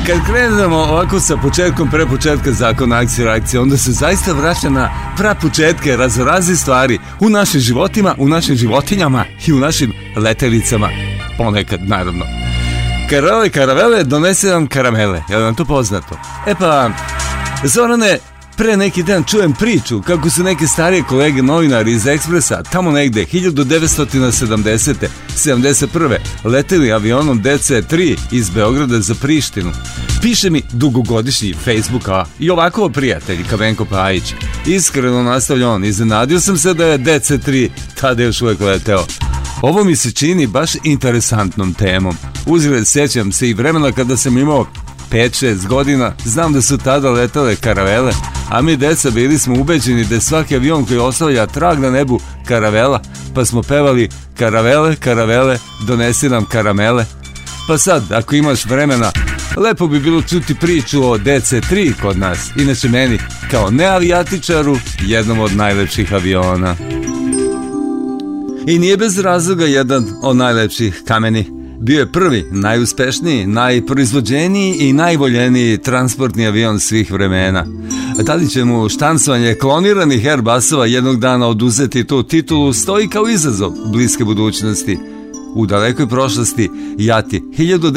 Kad krenemo ovako sa početkom, pre početka zakona akcije i reakcije, onda se zaista vraća na prapočetke raznoraznih stvari u našim životima, u našim životinjama i u našim letelicama. Ponekad, naravno. Karale, karavele, donese nam karamele. Je li vam to poznato? E pa, Zorane, pre neki dan čujem priču kako su neke starije kolege novinari iz Ekspresa tamo negde 1970. 71. leteli avionom DC-3 iz Beograda za Prištinu. Piše mi dugogodišnji Facebook, a i ovako prijatelj Kavenko Pajić. Iskreno nastavlja on, iznenadio sam se da je DC-3 tada još uvek leteo. Ovo mi se čini baš interesantnom temom. Uzgled sjećam se i vremena kada sam imao 5-6 godina, znam da su tada letale karavele, a mi deca bili smo ubeđeni da je svaki avion koji ostavlja trag na nebu karavela, pa smo pevali karavele, karavele, donesi nam karamele. Pa sad, ako imaš vremena, lepo bi bilo čuti priču o DC-3 kod nas, inače meni, kao neavijatičaru, jednom od najlepših aviona. I nije bez razloga jedan od najlepših kameni. Bio je prvi, najuspešniji, najproizvođeniji i najvoljeniji transportni avion svih vremena. Da li će mu štancovanje kloniranih Airbusova jednog dana oduzeti tu titulu stoji kao izazov bliske budućnosti. U dalekoj prošlosti JAT je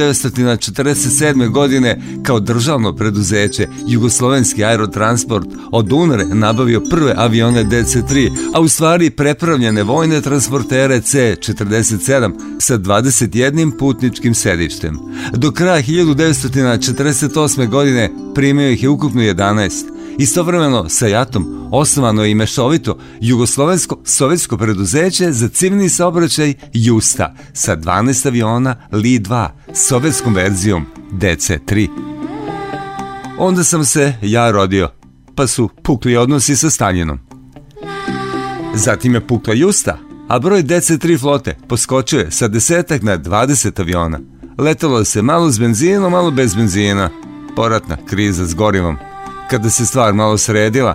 1947. godine kao državno preduzeće Jugoslovenski aerotransport od UNRE nabavio prve avione DC-3, a u stvari prepravljene vojne transportere C-47 sa 21 putničkim sedištem. Do kraja 1948. godine primio ih je ukupno 11. Istovremeno sa JAT-om osnovano je i mešovito Jugoslovensko-sovjetsko preduzeće za civilni saobraćaj JUSTA sa 12 aviona Li-2 sovjetskom verzijom DC-3. Onda sam se ja rodio, pa su pukli odnosi sa Staljinom. Zatim je pukla JUSTA, a broj DC-3 flote poskočio je sa 10 na 20 aviona. Letalo se malo s benzinom, malo bez benzina. Poratna kriza s gorivom. Kada se stvar malo sredila,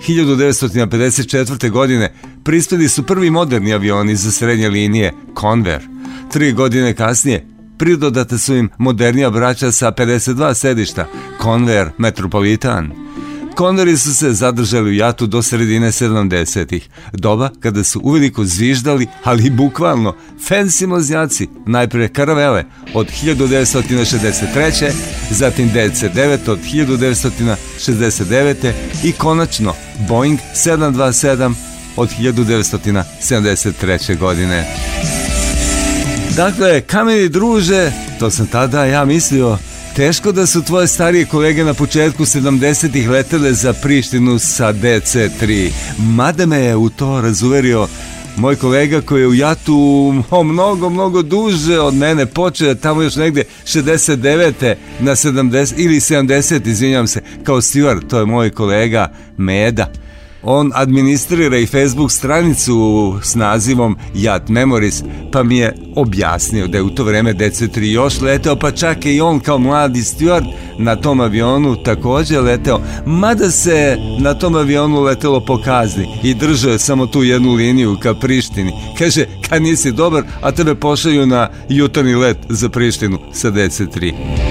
1954. godine prispeli su prvi moderni avioni za srednje linije, Convair. 3 godine kasnije pridodata su im modernija braća sa 52 sedišta, Convair Metropolitan. Convairi su se zadržali u JAT-u do sredine 70-ih, doba kada su uveliko zviždali, ali bukvalno, fancy mlaznjaci, najpre karavele od 1963. Zatim DC-9 od 1969. i konačno Boeing 727 od 1973. godine. Dakle, kameni druže, to sam tada ja mislio, teško da su tvoje starije kolege na početku 70-ih letele za Prištinu sa DC-3. Mada me je u to razuverio moj kolega koji je u JAT-u mnogo duže od mene, počeo tamo još negde 69. na 70 ili 70, izvinjam se, kao steward, to je moj kolega Meda. On administrira i Facebook stranicu s nazivom JAT Memories, pa mi je objasnio da je u to vreme DC-3 još leteo, pa čak i on kao mladi steward na tom avionu također leteo, mada se na tom avionu letelo po kazni i držao je samo tu jednu liniju ka Prištini. Kaže, kad nisi dobar, a tebe pošalju na jutarnji let za Prištinu sa DC-3.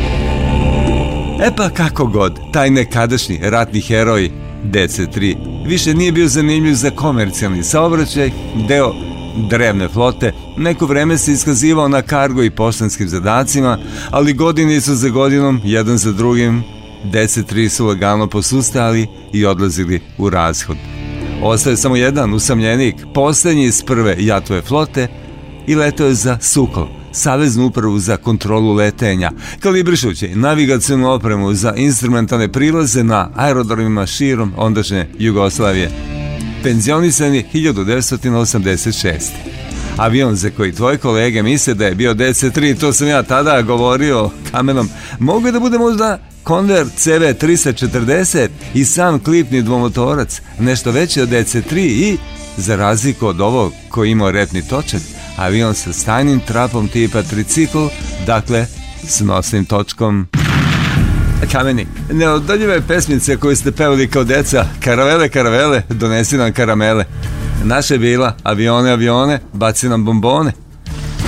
E pa kako god, taj nekadašnji ratni heroj DC-3 više nije bio zanimljiv za komercijalni saobraćaj, deo drevne flote, neko vreme se iskazivao na kargo i poštanskim zadacima, ali godine su za godinom, jedan za drugim, DC-3 su lagano posustali i odlazili u rashod. Ostaje samo jedan usamljenik, posljednji iz prve JAT-ove flote, i letao je za Sukol, Saveznu upravu za kontrolu letenja, kalibrišući navigacionu opremu za instrumentalne prilaze na aerodromima širom ondašnje Jugoslavije. Penzionisan je 1986. Avion za koji tvoje kolege misle da je bio DC-3, to sam ja tada govorio kamenom, mogu da bude možda Convair CV340 i sam klipni dvomotorac, nešto veći od DC-3 i, za razliku od ovog koji imao repni točak, avion sa stajnim trapom tipa tricikl, dakle s nosnim točkom. Kameni, neodoljive pesmice koje ste pevali kao deca, karavele, karavele, donesi nam karamele. Naša je bila, avione, avione, baci nam bombone.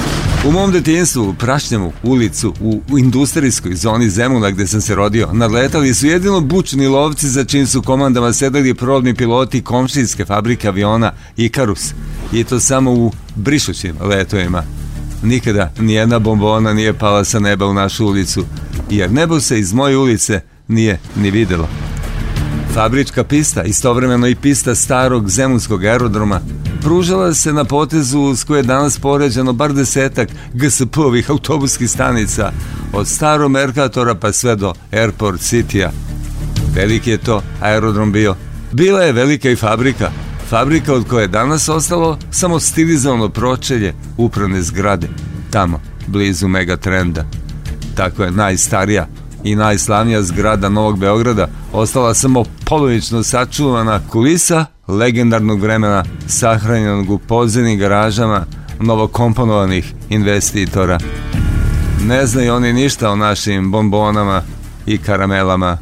U mom detinjstvu, u Prašnjavu, ulicu, u industrijskoj zoni Zemuna gde sam se rodio, nadletali su jedino bučni lovci za čim su komandama sedeli probni piloti komšijske fabrike aviona Ikarus. I to samo u brišućim letovima. Nikada nijedna bombona nije pala sa neba u našu ulicu, jer nebo se iz moje ulice nije ni videlo. Fabrička pista, istovremeno i pista starog zemunskog aerodroma, pružala se na potezu s koje je danas poređano bar 10 GSP-ovih autobuskih stanica, od starog Merkatora pa sve do Airport City-a. Veliki je to aerodrom bio. Bila je velika i fabrika. Fabrika od koje je danas ostalo samo stilizovano pročelje upravne zgrade, tamo, blizu Megatrenda. Tako je najstarija i najslavnija zgrada Novog Beograda ostala samo polovično sačuvana kulisa legendarnog vremena sahranjenog u podzemnim garažama novokomponovanih investitora. Ne znaju oni ništa o našim bombonama i karamelama.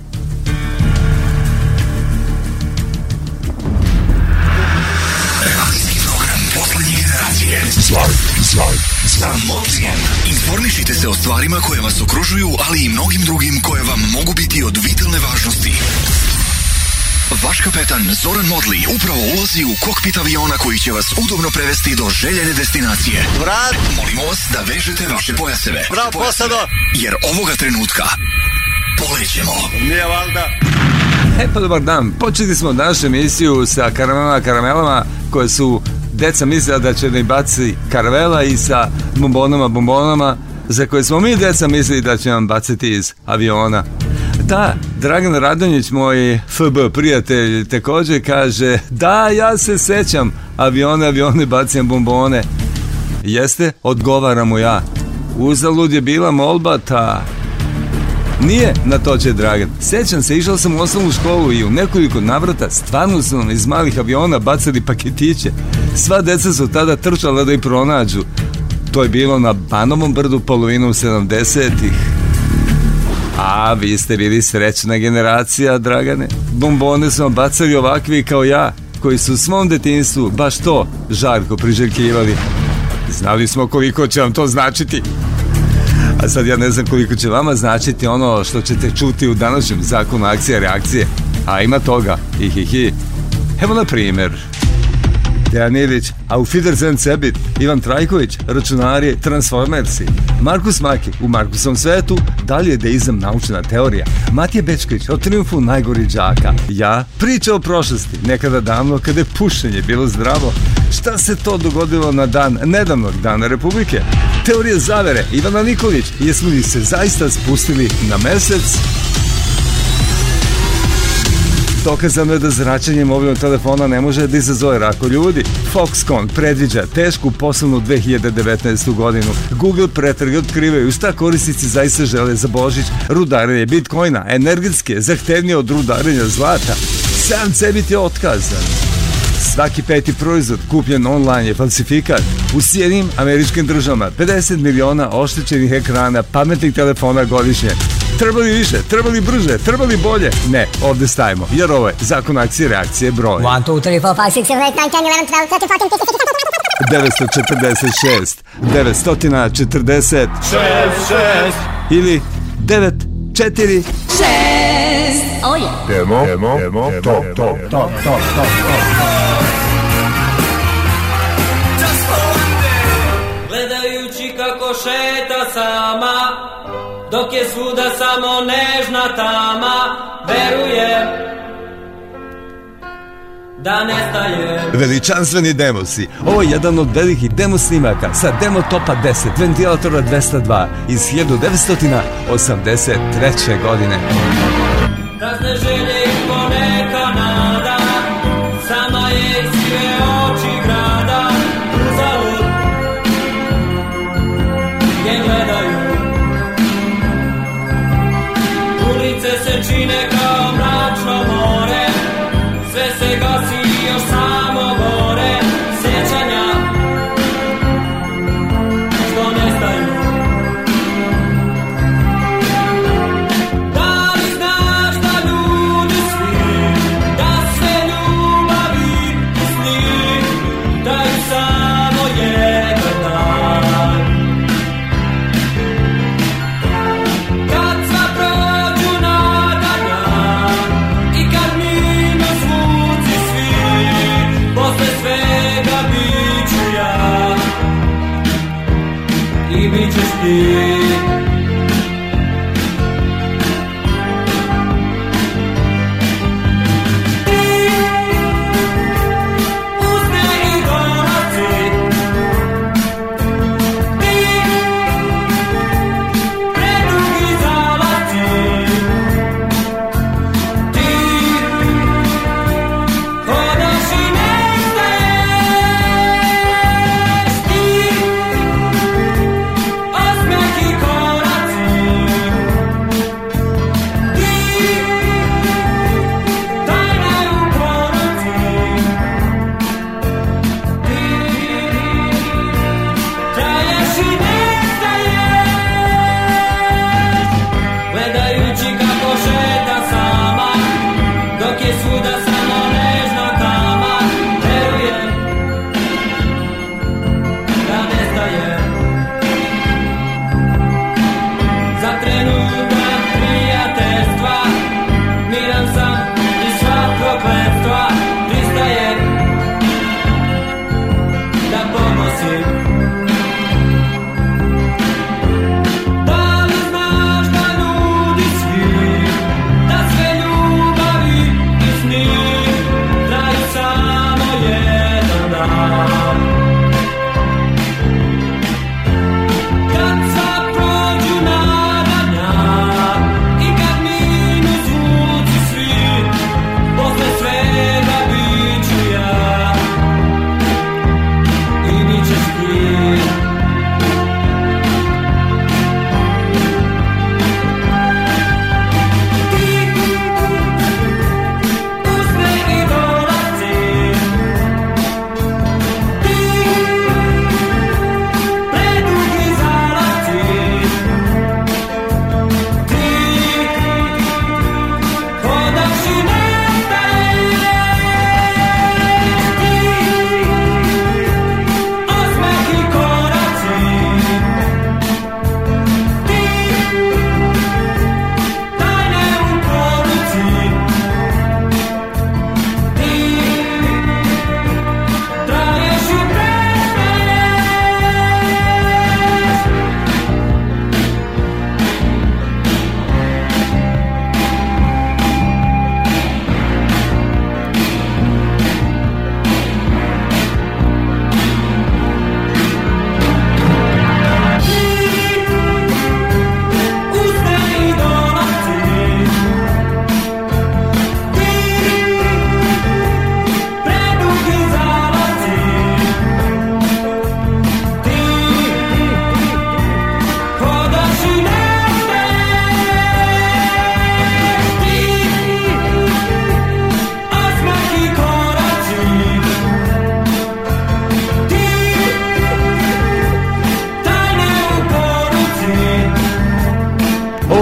Informišite se o stvarima koje vas okružuju, ali i mnogim drugim koje vam mogu biti od vitalne važnosti. Vaš kapetan Zoran Modli upravo ulazi u kokpit aviona koji će vas udobno prevesti do željene destinacije. Vrat! Molimo vas da vežete vaše pojaseve. Bravo, posado! Jer ovoga trenutka polećemo. Nije valjda. Pa dobar dan, počeli smo našu emisiju sa karamelama koje su deca mislila da će da im baci karavela i sa bombonama za koje smo mi deca mislili da će nam baciti iz aviona. Da, Dragan Radonjić, moj FB prijatelj, također kaže da, ja se sećam, avione, bacim bombone. Jeste, odgovaram mu ja. Uzalud je bila molba ta. Nije, na to će Dragan. Sećam se, išao sam u osnovnu školu i u nekoliko navrata stvarno su nam iz malih aviona bacali paketiće. Sva deca su tada trčala da ih pronađu. To je bilo na Banovom brdu polovinom 70-ih. A, vi ste bili srećna generacija, Dragane. Bombone su vam bacali ovakvi kao ja, koji su u svom detinjstvu baš to žarko priželjkivali. Znali smo koliko će vam to značiti. A sad ja ne znam koliko će vama značiti ono što ćete čuti u današnjem zakonu akcije i reakcije. A ima toga. Evo na primjer. Dejan Ilić, Auf Wiedersehen Cebit, Ivan Trajković, računari, transformersi, Markus Maki, u Markusovom svetu, dalje deizam naučna teorija, Matija Bečković, o triumfu najgorih đaka, ja, priča o prošlosti, nekada davno kada je pušenje bilo zdravo, šta se to dogodilo na dan nedavnog Dana Republike, teorije zavere, Ivana Nikolić, jesmo li se zaista spustili na mesec? Dokazano je da zračenje mobilnog telefona ne može da izazove rako ljudi. Foxconn predviđa tešku poslovnu 2019. godinu. Google pretrage otkrivaju šta korisnici zaista žele za Božić. Rudarenje bitcoina, energetske, zahtevnije od rudarenja zlata. Sam Cebit je otkazan. Svaki peti proizvod kupljen online je falsifikat. U Sjedinjenim Američkim Državama 50 miliona oštećenih ekrana pametnih telefona godišnje. Treba li više, treba li brže, treba li bolje? Ne, ovdje stavimo, jer ovo je zakon akcije reakcije broj 1, 2, 3, 4, 5, 6, 7, 8, 9, 10, 11, 12, 13, 14, 946 ili 946. Oh yeah. Demo, to. Gledajući kako šeta sama, dok je svuda samo nežna tama, verujem da nestaje. Veličanstveni demosi. Ovo je jedan od velikih demo snimaka sa demo topa 10 ventilatora 202 iz 1983. godine. Razne želje i poneka nada, sama je iz sive oči grada, uzalud je gledaju. Ulice se čine kao mračno more, sve se gasi i još samo gore, sjećanja što nestaju. Da li znaš da ljudi svi, da se ljubavi i sni daju samo jedan dan?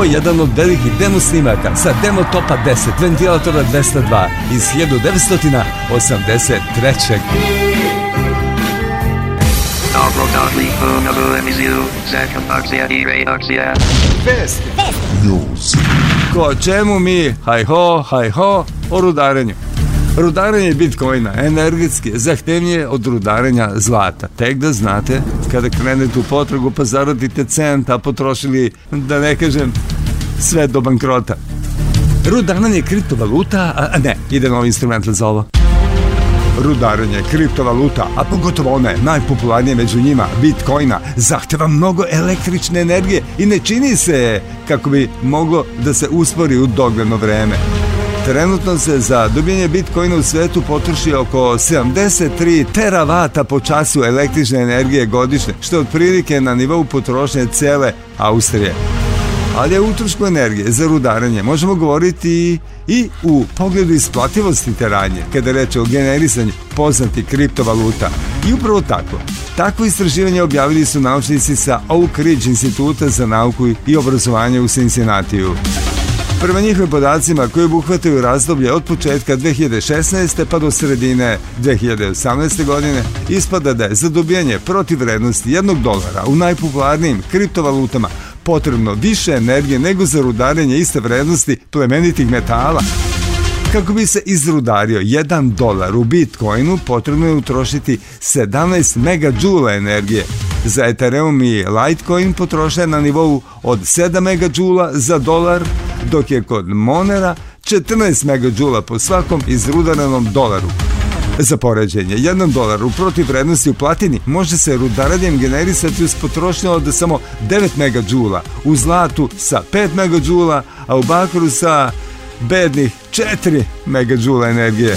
Ovo je jedan od velikih demo snimaka sa demo topa 10 ventilatora 202 iz 1983. Fest. Ko čemu mi, haj ho, o rudarenju. Rudarenje Bitcoina energetski je zahtevnije od rudarenja zlata. Tek da znate, kada krenete u potragu pa zaradite cent, a potrošili, da ne kažem, sve do bankrota. Rudarenje kriptovaluta, ide novi instrumental za ovo. Rudarenje kriptovaluta, a pogotovo one najpopularnije među njima, Bitcoina, zahteva mnogo električne energije i ne čini se kako bi moglo da se uspori u dogledno vreme. Trenutno se za dobijenje Bitcoina u svetu potroši oko 73 teravata po času električne energije godišnje, što je otprilike na nivou potrošnje cele Austrije. Ali je utrošku energije za rudarenje možemo govoriti i u pogledu isplativosti te radnje, kada je reč o generisanju poznatih kriptovaluta. I upravo tako. Takvo istraživanje objavili su naučnici sa Oak Ridge instituta za nauku i obrazovanje u Cincinnatiju. Prema njihovim podacima koji obuhvataju razdoblje od početka 2016. pa do sredine 2018. godine, ispada da je za dobijanje protivvrednosti $1 u najpopularnijim kriptovalutama potrebno više energije nego za rudarenje iste vrednosti plemenitih metala. Kako bi se izrudario $1 u Bitcoinu, potrebno je utrošiti 17 megajoula energije. Za Ethereum i Litecoin potrošnja je na nivou od 7 megajoula za dolar, dok je kod Monera 14 megajoula po svakom izrudarenom dolaru. Za poređenje, $1 u protivvrednosti u platini može se rudarenjem generisati uz potrošnju od samo 9 megajoula, u zlatu sa 5 megajoula, a u bakru sa bednih 4 megajoula energije.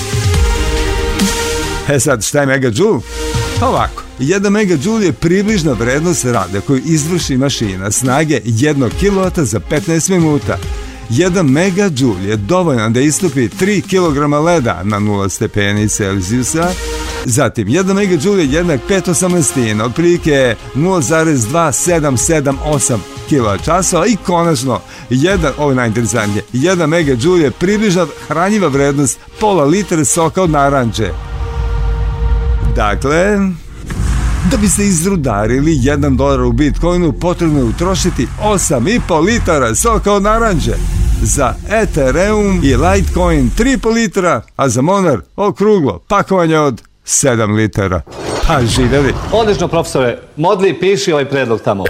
Sad, šta je megajoule? Ovako, 1 megajoule je približna vrednost rada koju izvrši mašina snage 1 kW za 15 minuta. 1 megajoule je dovoljan da istopi 3 kg leda na 0 stepeni Celzijusa. Zatim, 1 megajoule je jednak 5/18, otprilike 0,2778 kWh i konačno, ovo je najinteresantnije, 1 megajoule je približna hranjiva vrednost pola litra soka od naranče. Dakle, da biste izrudarili $1 u Bitcoinu, potrebno je utrošiti 8,5 litara soka od naranđe. Za Ethereum i Litecoin 3,5 litra, a za Monar okruglo pakovanje od 7 litara. Pa živeli. Odlično, profesore. Modli, piši ovaj predlog tamo.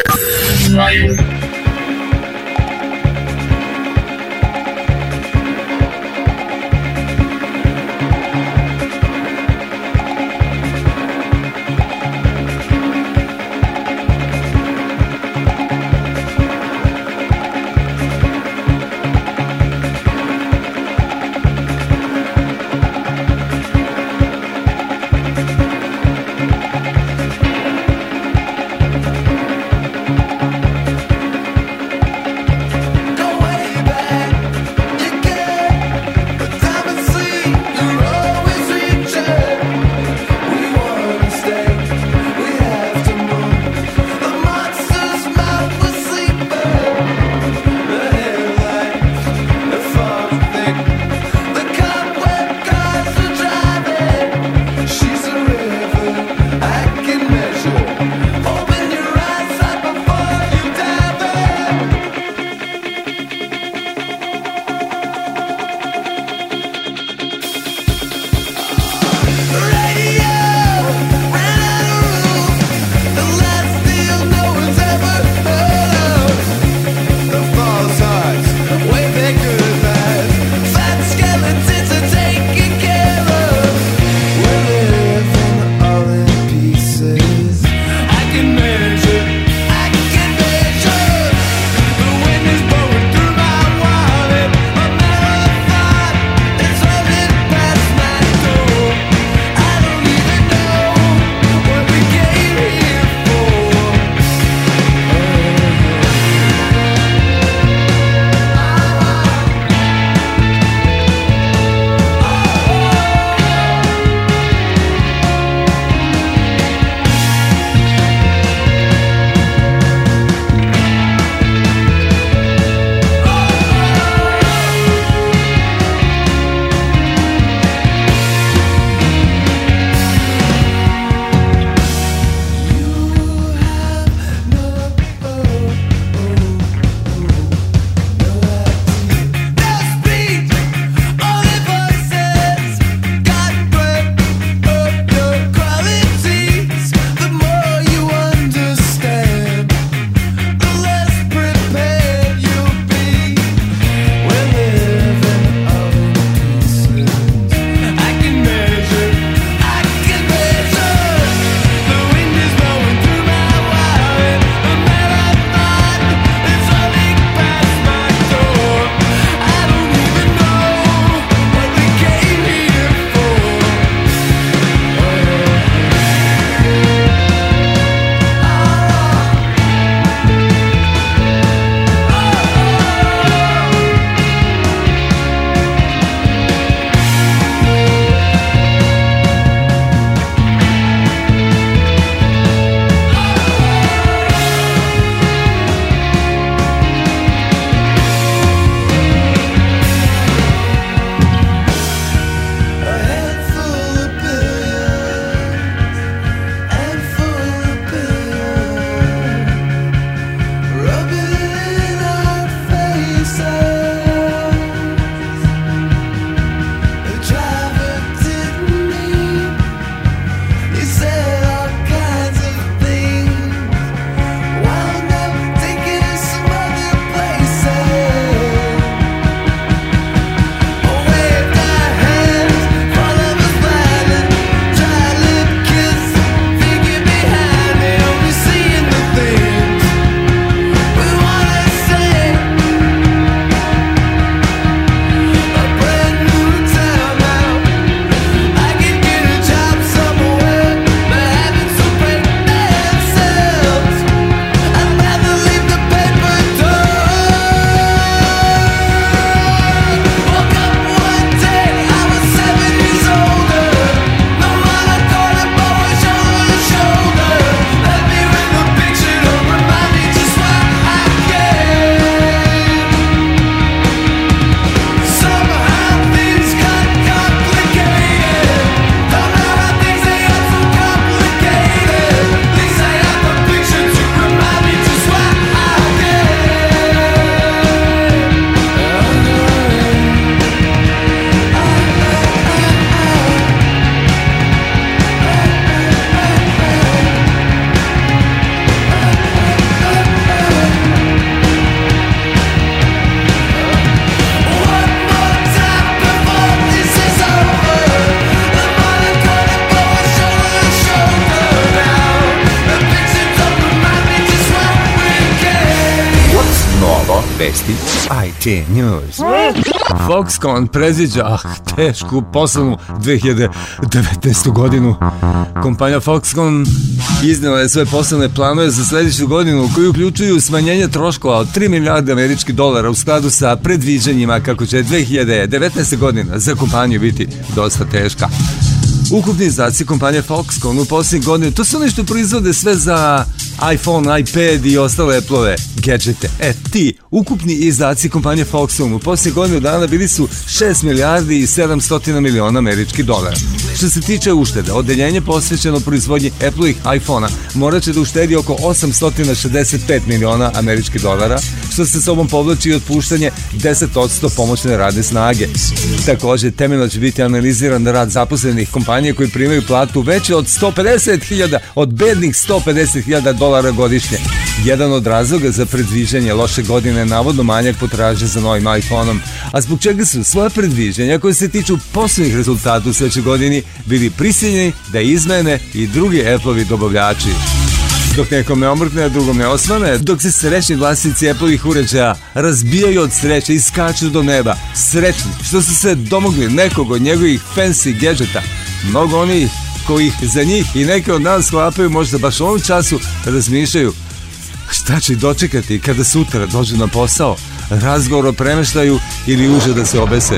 Vesti IT News. Foxconn predviđa tešku poslovnu 2019. godinu. Kompanija Foxconn iznijela je svoje poslovne planove za sljedeću godinu koji uključuju smanjenje troškova od 3 milijarde američkih dolara u skladu sa predviđanjima kako će 2019. godina za kompaniju biti dosta teška. Ukupni izdaci kompanije Foxconn u posljednjih godina, to su oni što proizvode sve za iPhone, iPad i ostale Apple-ove gadgete. Ti ukupni izdaci kompanije Foxconn u posljednjih godinu dana bili su 6 milijardi i 700 miliona američkih dolara. Što se tiče uštede, odeljenje posvećeno proizvodnji Apple-ovih iPhone-a morat će da uštedi oko 865 miliona američkih dolara, što se sobom povlači i otpuštanje 10% pomoćne radne snage. Također, temeljno će biti analiziran rad zaposlenih kompanija koji primaju platu veće od 150.000, od bednih 150.000 dolara godišnje. Jedan od razloga za predviđanje loše godine je navodno manjak potražnje za novim iPhone-om, a zbog čega su svoje predviđanja koje se tiču poslovnih rezultata u sljedećoj godini bili prisiljeni da izmene i drugi Apple-ovi dobavljači. Dok nekom ne omrkne, a drugom ne osvane, dok se srećni vlasnici Apple-ovih uređaja razbijaju od sreće i skaču do neba, srećni što su se domogli nekog od njegovih fancy gadgeta, mnogo onih kojih za njih i neke od nas sklapaju možda baš u ovom času razmišljaju šta će dočekati kada sutra dođu na posao, razgovor o premeštaju ili uže da se obese.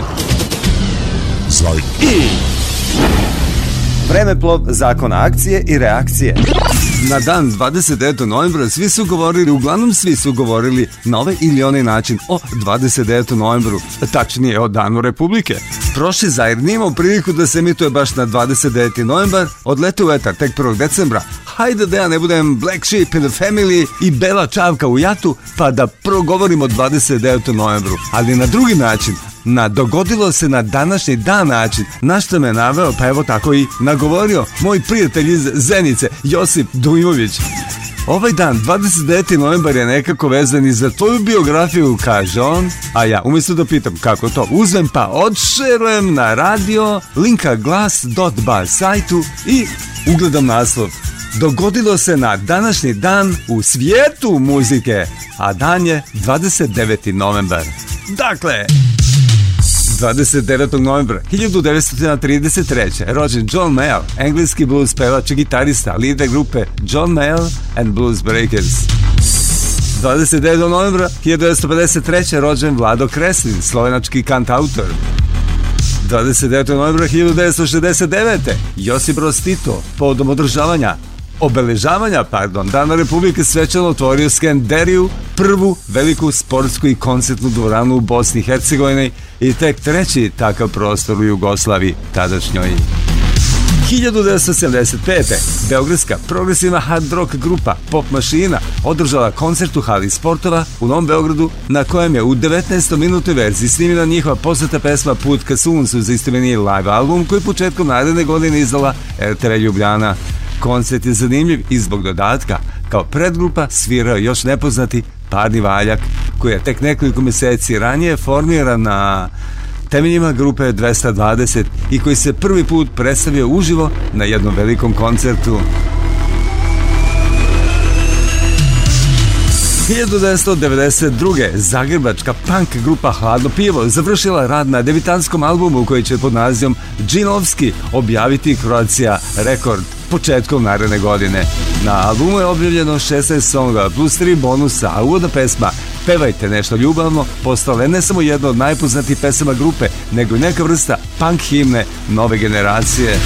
Vremeplov zakona akcije i reakcije. Na dan 29. novembra uglavnom svi su govorili na ovaj ili onaj način o 29. novembru, tačnije o Danu Republike. Prošli zajedno nije imao priliku da se emituje baš na 29. novembar, odlete u etar tek 1. decembra. Hajde da ja ne budem Black Sheep in the Family i Bela Čavka u jatu, pa da progovorim o 29. novembru, ali na drugi način. Dogodilo se na današnji dan način, na što me naveo, pa evo tako i nagovorio moj prijatelj iz Zenice, Josip Dujmović. Ovaj dan, 29. novembar, je nekako vezan i za tvoju biografiju, kaže on, a ja umjesto da pitam kako to, uzmem pa odšerujem na radio linkaglas.ba sajtu i ugledam naslov. Dogodilo se na današnji dan u svijetu muzike, a dan je 29. novembar. Dakle, 29. novembra 1933. rođen John Mayall, engleski blues pevač i gitarista, lider grupe John Mayall and Blues Breakers. 29. novembra 1953. rođen Vlado Kreslin, slovenački kantautor. 29. novembra 1969. Josip Broz Tito, povodom obeležavanja Dana Republike svečano otvorio Skenderiju, prvu veliku sportsku i koncertnu dvoranu u Bosni i Hercegovini i tek treći takav prostor u Jugoslaviji tadašnjoj. 1975. Beogradska progresivna hard rock grupa Pop Mašina održala koncert u hali sportova u Novom Beogradu, na kojem je u 19-minutnoj verziji snimljena njihova poznata pesma Put ka suncu za istoimeni live album koji početkom naredne godine izdala RTR Ljubljana. Koncert je zanimljiv i zbog dodatka. Kao predgrupa svirao još nepoznati Parni Valjak, koji je tek nekoliko mjeseci ranije formiran na temeljima grupe 220 i koji se prvi put predstavio uživo na jednom velikom koncertu. 1992. zagrebačka punk grupa Hladno pivo završila rad na debitantskom albumu koji će pod nazivom Džinovski objaviti Croatia Record početkom naredne godine. Na albumu je objavljeno 16 songa plus 3 bonusa, a uvodna pesma Pevajte nešto ljubavno postala je ne samo jedna od najpoznatijih pesama grupe, nego i neka vrsta punk himne nove generacije.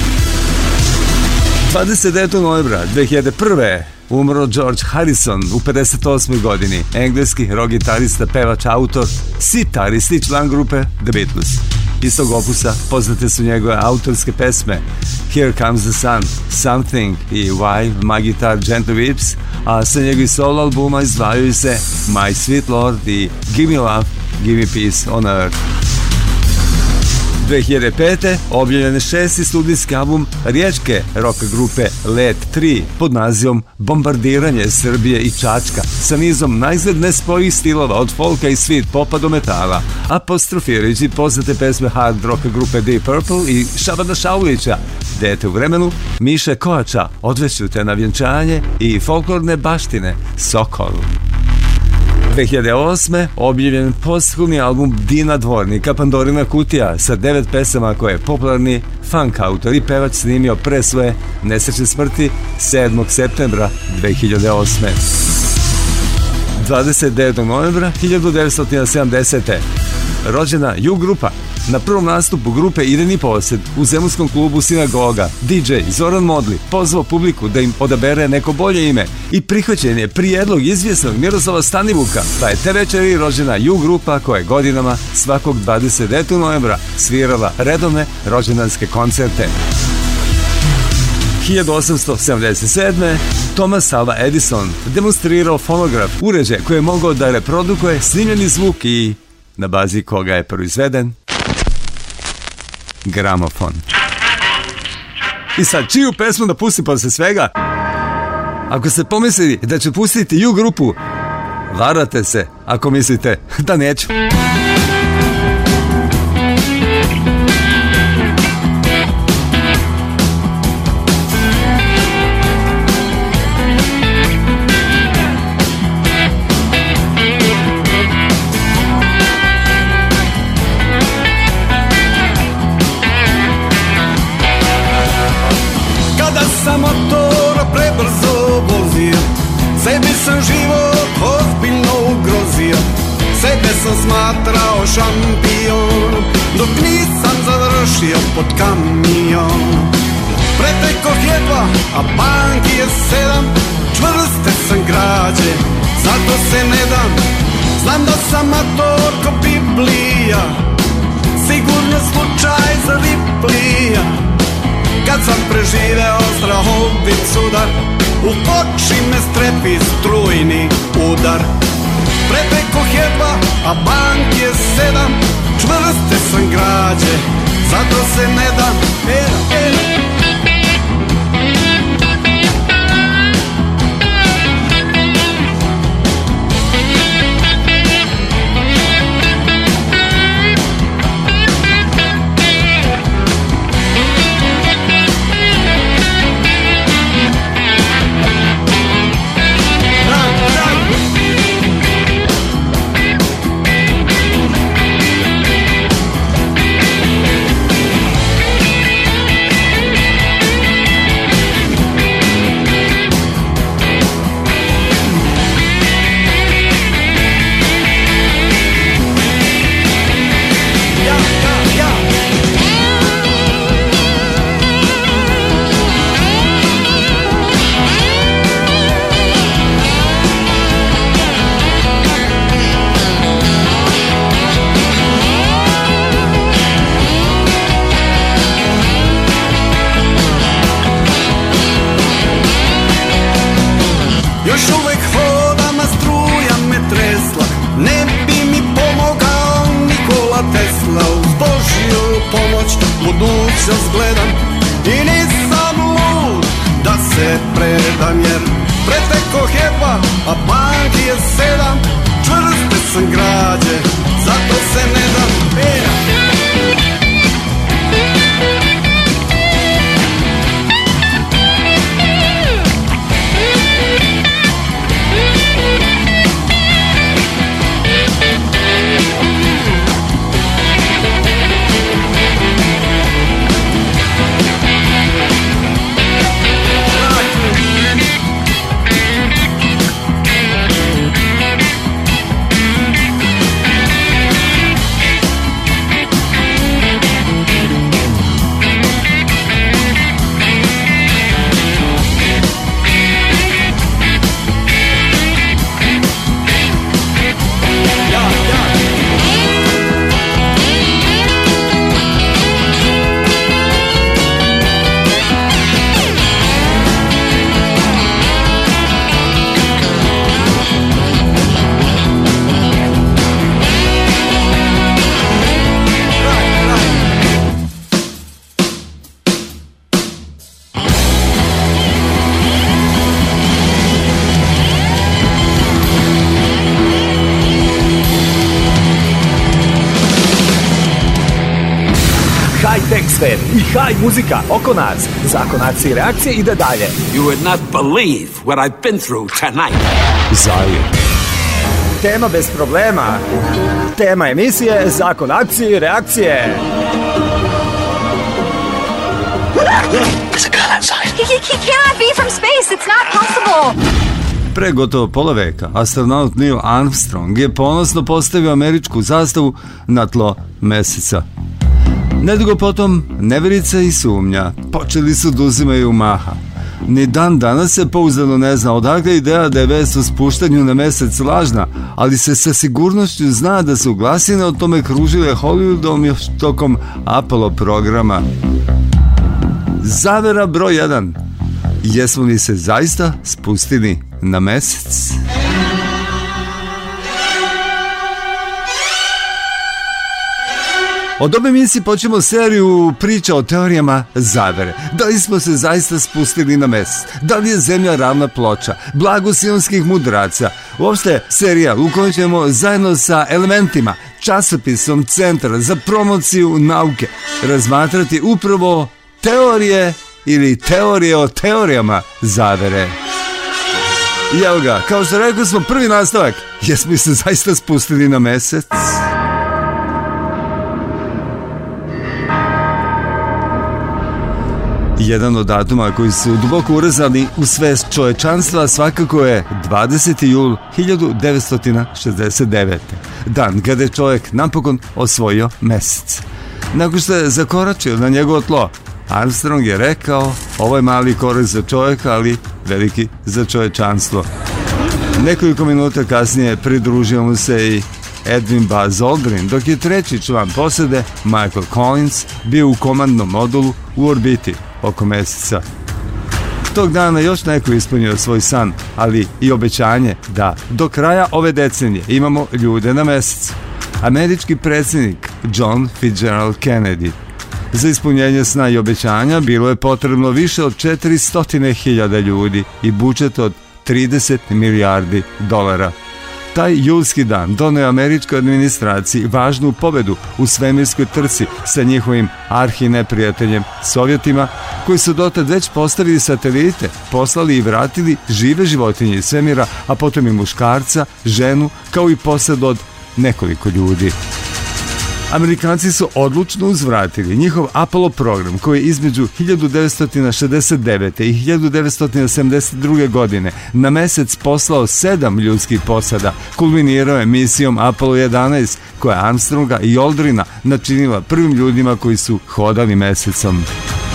29. novembra 2001. umro George Harrison u 58. godini, engleski rock gitarista, pevač, autor, sitarist i član grupe The Beatles. Iz tog opusa poznate su njegove autorske pesme Here Comes the Sun, Something i Why My Guitar Gently Weeps, a sa njegovih solo albuma izdvajaju se My Sweet Lord i Give Me Love, Give Me Peace on Earth. 2005. objavljen je 6. studijski album riječke rock grupe Let 3 pod nazivom Bombardiranje Srbije i Čačka sa nizom naizgled nespojih stilova od folka i sweet popa do metala, apostrofirajući poznate pesme hard rock grupe Deep Purple i Šabana Šaulića, Dete u vremenu, Miše Kovača, Odveću te na vjenčanje i folklorne baštine Sokol. 2008. objavljen posthumni album Dina Dvornika, Pandorina kutija, sa 9 pesama koje je popularni funk autor i pevač snimio pre svoje nesrećne smrti 7. septembra 2008. 29. novembra 1970. rođena Ju grupa. Na prvom nastupu grupe Idejni posed u zemunskom klubu Sinagoga DJ Zoran Modli pozvao publiku da im odabere neko bolje ime i prihvaćen je prijedlog izvjesnog Miroslava Stanivuka, pa je te večeri rođena Ju grupa koja je godinama svakog 29. novembra svirala redovne rođendanske koncerte. 1877. Thomas Alva Edison demonstrirao fonograf, uređaj koji je mogao da reprodukuje snimljeni zvuk i na bazi koga je proizveden gramofon. I sad, čiju pesmu da pustim posle svega? Ako ste pomislili da ću pustiti Ju grupu, varate se ako mislite da neću. Sam motora prebrzo vozio, sebi sam život ozbiljno ugrozio, sebe sam smatrao šampion, dok nisam završio pod kamion. Pretekoh jedva, a banki je 7, čvrste sam građe, zato se ne dam. Znam da sam mator ko Biblija, sigurno slučaj za Riplija. Kad sam preživeo strahovit sudar, u koči me strepi strujni udar. Pretekoh jedva, a bank je 7, čvrste sam građe, zato se ne dam. Još uvek hodam, a struja me tresla, ne bi mi pomogao Nikola Tesla. Uz Božju pomoć budućnost gledam i nisam lud da se predam, jer pretekoh jedva, a bank je 7, čvrste sam građe, zato se ne dam. High-tech sfer i high muzika oko nas. Zakon akcije i reakcije ide dalje. You would not believe what I've been through tonight. Zion. tema bez problema. Tema emisije Zakon akcije i reakcije. There's a girl outside. He cannot be from space. It's not possible. Pre gotovo pola veka, astronaut Neil Armstrong je ponosno postavio američku zastavu na tlo meseca. Nedugo potom, neverica i sumnja počeli su da uzimaju maha. Ni dan danas se pouzdano ne zna odakle ideja da je vest o spuštanju na mesec lažna, ali se sa sigurnošću zna da su glasine o tome kružile Hollywoodom još tokom Apollo programa. Zavera broj 1. Jesmo li se zaista spustili na mesec? Od ove emisije počnemo seriju priča o teorijama zavere. Da li smo se zaista spustili na mesec? Da li je zemlja ravna ploča? Blago sionskih mudraca? Uopšte serija u kojoj ćemo zajedno sa Elementima, časopisom Centra za promociju nauke, razmatrati upravo teorije ili teorije o teorijama zavere. I evo ga, kao što rekao smo, prvi nastavak. Jesmo se zaista spustili na mesec? Jedan od datuma koji su duboko urezani u svest čovečanstva svakako je 20. jul 1969. Dan kada je čovjek napokon osvojio mesec. Nakon što je zakoračio na njegovo tlo, Armstrong je rekao: ovo je mali korak za čovjeka, ali veliki za čovečanstvo. Nekoliko minuta kasnije pridružio mu se i Edwin Buzz Aldrin, dok je treći član posade, Michael Collins, bio u komandnom modulu u orbiti oko meseca. Tog dana još neko ispunio svoj san, ali i obećanje da do kraja ove decenije imamo ljude na mesecu. Američki predsjednik John Fitzgerald Kennedy. Za ispunjenje sna i obećanja bilo je potrebno više od 400.000 ljudi i budžet od 30 milijardi dolara. Taj julski dan doneo američkoj administraciji važnu pobedu u svemirskoj trci sa njihovim arhineprijateljem Sovjetima, koji su dotad već postavili satelite, poslali i vratili žive životinje iz svemira, a potom i muškarca, ženu, kao i posad od nekoliko ljudi. Amerikanci su odlučno uzvratili njihov Apollo program, koji je između 1969. i 1972. godine na mesec poslao 7 ljudskih posada, kulminirao je misijom Apollo 11, koja je Armstronga i Aldrina načinila prvim ljudima koji su hodali mesecom.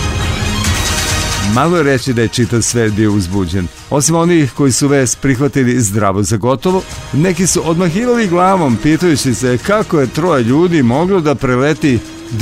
Malo je reći da je čitav svet bio uzbuđen. Osim onih koji su vest prihvatili zdravo za gotovo, neki su odmahivali glavom pitajući se kako je troje ljudi moglo da preleti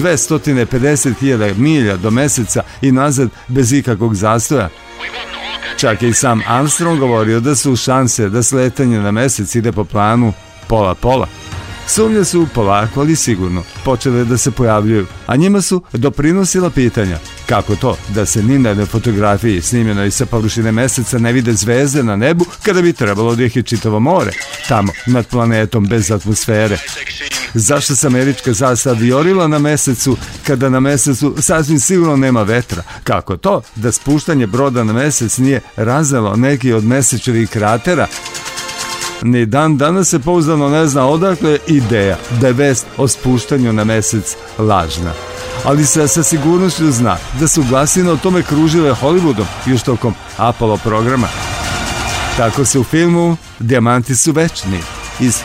250.000 milja do meseca i nazad bez ikakvog zastoja. Čak je i sam Armstrong govorio da su šanse da sletanje na mesec ide po planu pola-pola. Sumnje su polako, ali sigurno počele da se pojavljuju, a njima su doprinosila pitanja: kako to da se ni na jednoj fotografiji snimljenoj sa površine meseca ne vide zvezde na nebu, kada bi trebalo da ih je čitavo more tamo nad planetom bez atmosfere? Zašto se američka zastava vijorila na mesecu kada na mesecu sasvim sigurno nema vetra? Kako to da spuštanje broda na mesec nije razvelo neki od mesečevih kratera? Ni dan danas se pouzdano ne zna odakle je ideja da je vest o spuštanju na mesec lažna. Ali se sa sigurnošću zna da su glasine o tome kružile Hollywoodom još tokom Apollo programa. Tako se u filmu Dijamanti su večni iz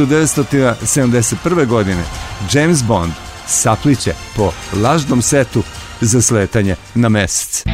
1971. godine James Bond sapliće po lažnom setu za sletanje na mesec.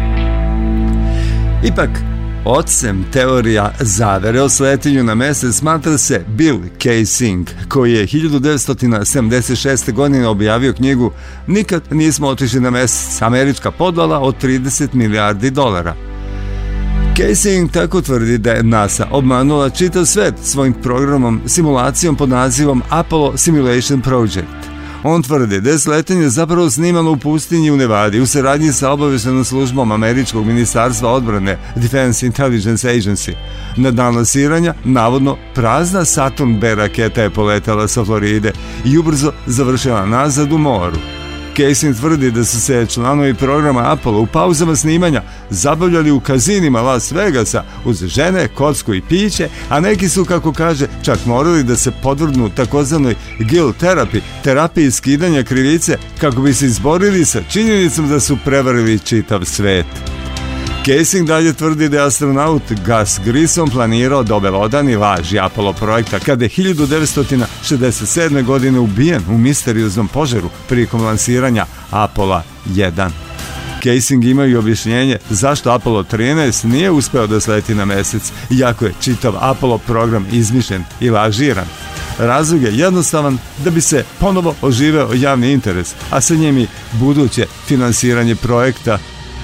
Ipak, ocem teorija zavere o sletanju na mesec smatra se Bill Kaysing, koji je 1976. godine objavio knjigu Nikad nismo otišli na mesec, američka podvala od 30 milijardi dolara. Kaysing tako tvrdi da je NASA obmanula čitav svet svojim programom simulacijom pod nazivom Apollo Simulation Project. On tvrdi da je sletanje zapravo snimano u pustinji u Nevadi u saradnji sa obavještajnom službom američkog ministarstva odbrane Defense Intelligence Agency. Na dan lansiranja, navodno, prazna Saturn B raketa je poletala sa Floride i ubrzo završila nazad u moru. Casing tvrdi da su se članovi programa Apollo u pauzama snimanja zabavljali u kazinima Las Vegasa uz žene, kocku i piće, a neki su, kako kaže, čak morali da se podvrgnu takozvanoj guilt therapy, terapiji skidanja krivice, kako bi se izborili sa činjenicom da su prevarili čitav svet. Casing dalje tvrdi da je astronaut Gus Grissom planirao da obelodani laži Apollo projekta kada je 1967. godine ubijen u misterioznom požaru prilikom lansiranja Apollo 1. Casing ima i objašnjenje zašto Apollo 13 nije uspeo da sleti na mesec, iako je čitav Apollo program izmišljen i lažiran. Razlog je jednostavan, da bi se ponovo oživeo javni interes, a sa njim i buduće finansiranje projekta.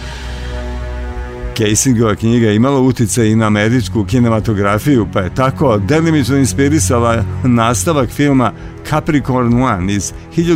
Casingova knjiga je imala uticaj i na američku kinematografiju, pa je tako delimično inspirisala nastavak filma Capricorn One iz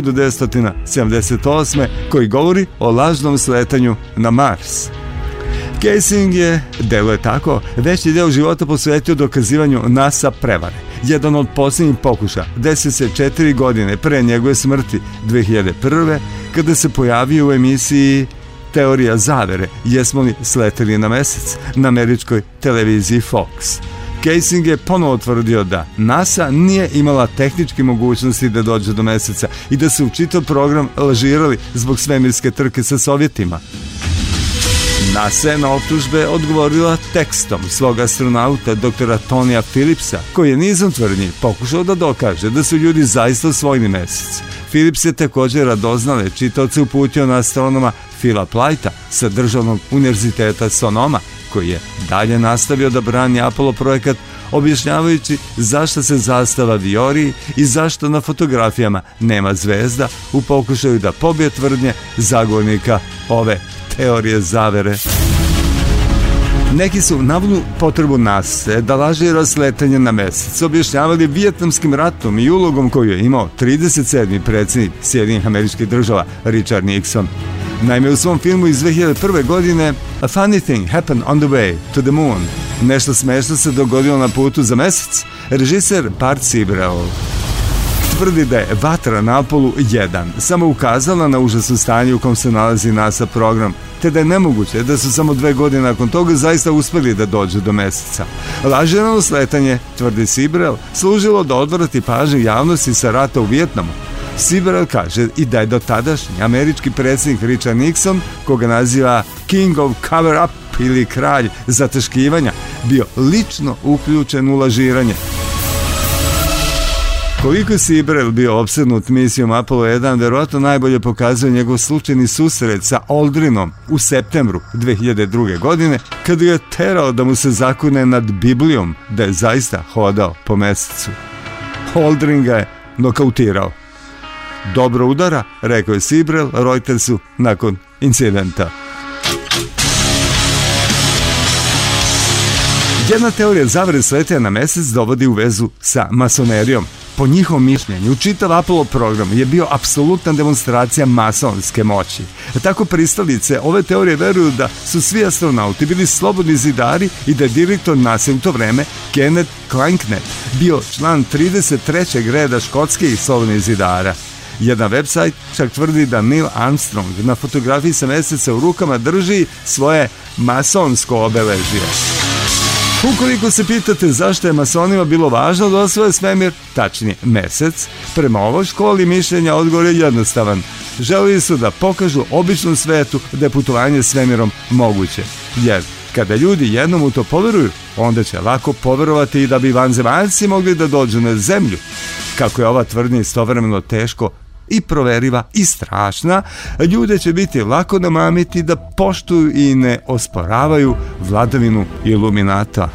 1978. koji govori o lažnom sletanju na Mars. Casing je, deluje tako, veći deo života posvetio dokazivanju NASA prevare. Jedan od posljednjih pokuša desio se 4 godine pre njegove smrti 2001. kada se pojavio u emisiji Teorija zavere, jesmo li sleteli na mesec, na američkoj televiziji Fox. Casing je ponovo tvrdio da NASA nije imala tehničke mogućnosti da dođe do meseca i da su u čitav program lažirali zbog svemirske trke sa Sovjetima. NASA je na optužbe odgovorila tekstom svog astronauta doktora Tonija Phillipsa, koji je nizom tvrdnji pokušao da dokaže da su ljudi zaista osvojili mesec. Phillips je također radoznale čitaoce uputio na astronoma Phila Plajta sa Državnog univerziteta Sonoma, koji je dalje nastavio da brani Apollo projekat, objašnjavajući zašto se zastava vijori i zašto na fotografijama nema zvezda, u pokušaju da pobije tvrdnje zagovornika ove teorije zavere. Neki su navodnu potrebu NASA da lažira sletanje na mesec objašnjavali Vijetnamskim ratom i ulogom koju je imao 37. predsjednik Sjedinjenih Američkih Država Richard Nixon. Naime, u svom filmu iz 2001. godine A Funny Thing Happened on the Way to the Moon, nešto smešno se dogodilo na putu za mesec, režiser Bart Sibrel tvrdi da je vatra na Apollo 1 samo ukazala na užasno stanje u kom se nalazi NASA program, te da je nemoguće da su samo 2 godine nakon toga zaista uspeli da dođu do meseca. Lažirano sletanje, tvrdi Sibrel, služilo da odvrati pažnju javnosti sa rata u Vijetnamu. Sibrel kaže i da je dotadašnji američki predsjednik Richard Nixon, koga naziva King of Cover-Up ili kralj zataškivanja, bio lično uključen u lažiranje. Koliko je Sibrel bio opsednut misijom Apollo 1, verovatno najbolje pokazuje njegov slučajni susret sa Aldrinom u septembru 2002. godine, kada je terao da mu se zakune nad Biblijom da je zaista hodao po mesecu. Aldrin ga je nokautirao. Dobro udara, rekao je Sibrel Reutersu nakon incidenta. Jedna teorija zavere sletanja na mesec dovodi u vezu sa masonerijom. Po njihovom mišljenju, čitav Apollo program je bio apsolutna demonstracija masonske moći. Tako pristalice ove teorije veruju da su svi astronauti bili slobodni zidari i da je direktor NASA u to vreme, Kenneth Kleineknecht, bio član 33. reda škotskih slobodnih zidara. Jedan website čak tvrdi da Neil Armstrong na fotografiji sa meseca u rukama drži svoje masonsko obeležje. Ukoliko se pitate zašto je masonima bilo važno da osvoje svemir, tačnije mesec, prema ovoj školi mišljenja odgovor je jednostavan. Želili su da pokažu običnom svetu da je putovanje svemirom moguće. Jer kada ljudi jednom u to poveruju, onda će lako poverovati i da bi vanzemaljci mogli da dođu na zemlju. Kako je ova tvrdnja istovremeno teško i proveriva i strašna, ljude će biti lako namamiti da poštuju i ne osporavaju vladavinu iluminata.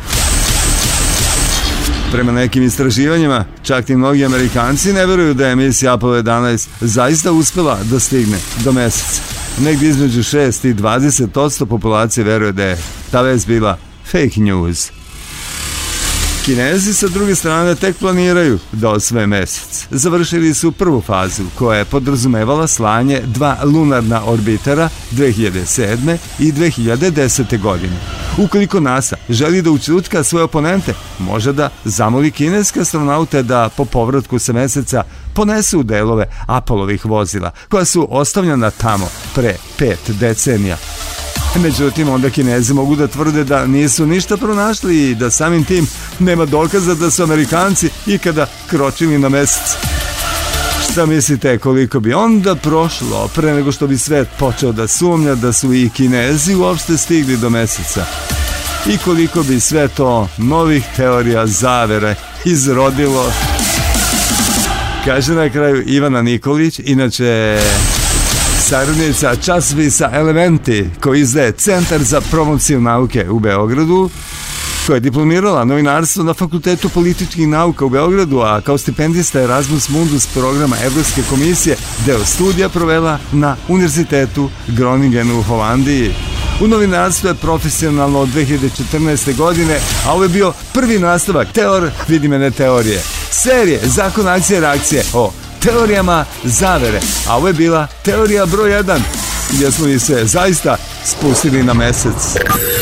Prema nekim istraživanjima, čak i mnogi Amerikanci ne veruju da je misija Apollo 11 zaista uspela da stigne do meseca. Negdje između 6 i 20% populacije veruje da je ta vest bila fake news. Kinezi sa druge strane tek planiraju da osvoje mesec. Završili su prvu fazu koja je podrazumevala slanje 2 lunarna orbitera 2007. i 2010. godine. Ukoliko NASA želi da učutka svoje oponente, može da zamoli kineske astronaute da po povratku sa meseca ponesu delove Apollovih vozila koja su ostavljena tamo pre 5 decenija. Međutim, onda Kinezi mogu da tvrde da nisu ništa pronašli i da samim tim nema dokaza da su Amerikanci ikada kročili na mesec. Šta mislite koliko bi onda prošlo pre nego što bi svet počeo da sumnja da su i Kinezi uopšte stigli do meseca? I koliko bi sve to novih teorija zavere izrodilo? Kaže na kraju Ivana Nikolić, inače saradnica časopisa Elementi koji izdaje Centar za promociju nauke u Beogradu, koja je diplomirala novinarstvo na Fakultetu političkih nauka u Beogradu, a kao stipendista Erasmus Mundus programa Evropske komisije deo studija provela na Univerzitetu Groningenu u Holandiji. U novinarstvu je profesionalno od 2014. godine, a ovo je bio prvi nastavak Vidi mene teorije, serije Zakon akcije reakcije o teorijama zavere, a ovo je bila teorija broj 1, gdje smo i se zaista spustili na mesec.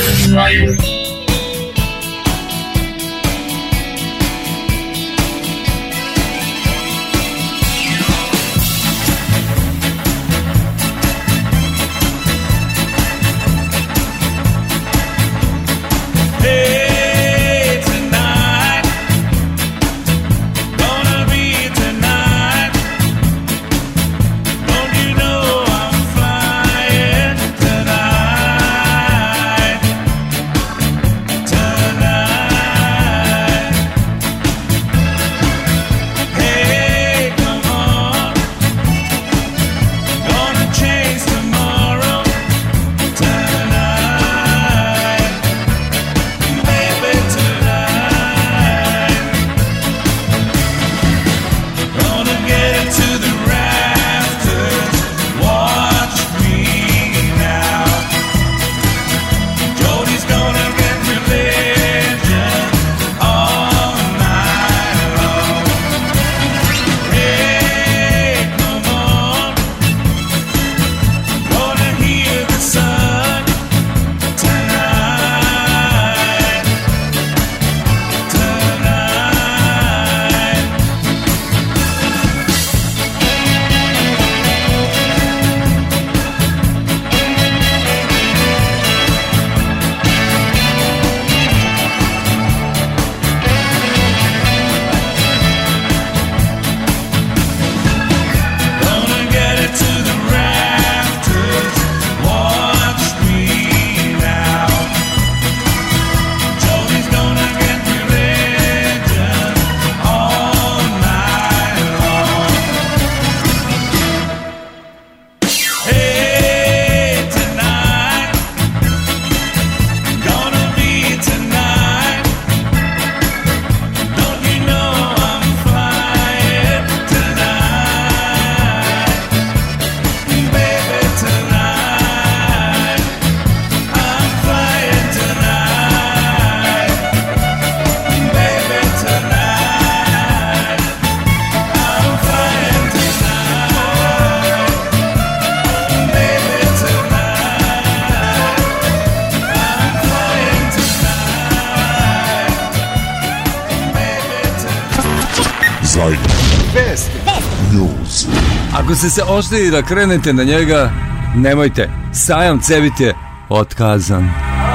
Ako ste se ošli da krenete na njega, nemojte. Sajam Cebit je otkazan.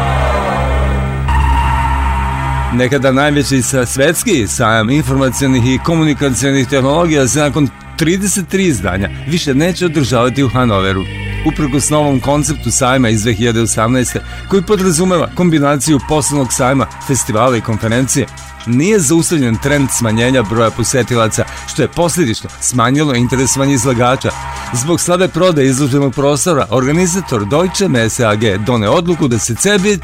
Nekada najveći svetski sajam informacionih i komunikacionih tehnologija se nakon 33 izdanja više neće održavati u Hanoveru. Uprkos novom konceptu sajma iz 2018. koji podrazumeva kombinaciju poslovnog sajma, festivala i konferencije, nije zaustavljen trend smanjenja broja posetilaca, što je posljedično smanjilo interesovanje izlagača. Zbog slabe prodaje izloženog prostora, organizator Deutsche Messe AG doneo odluku da se Cebit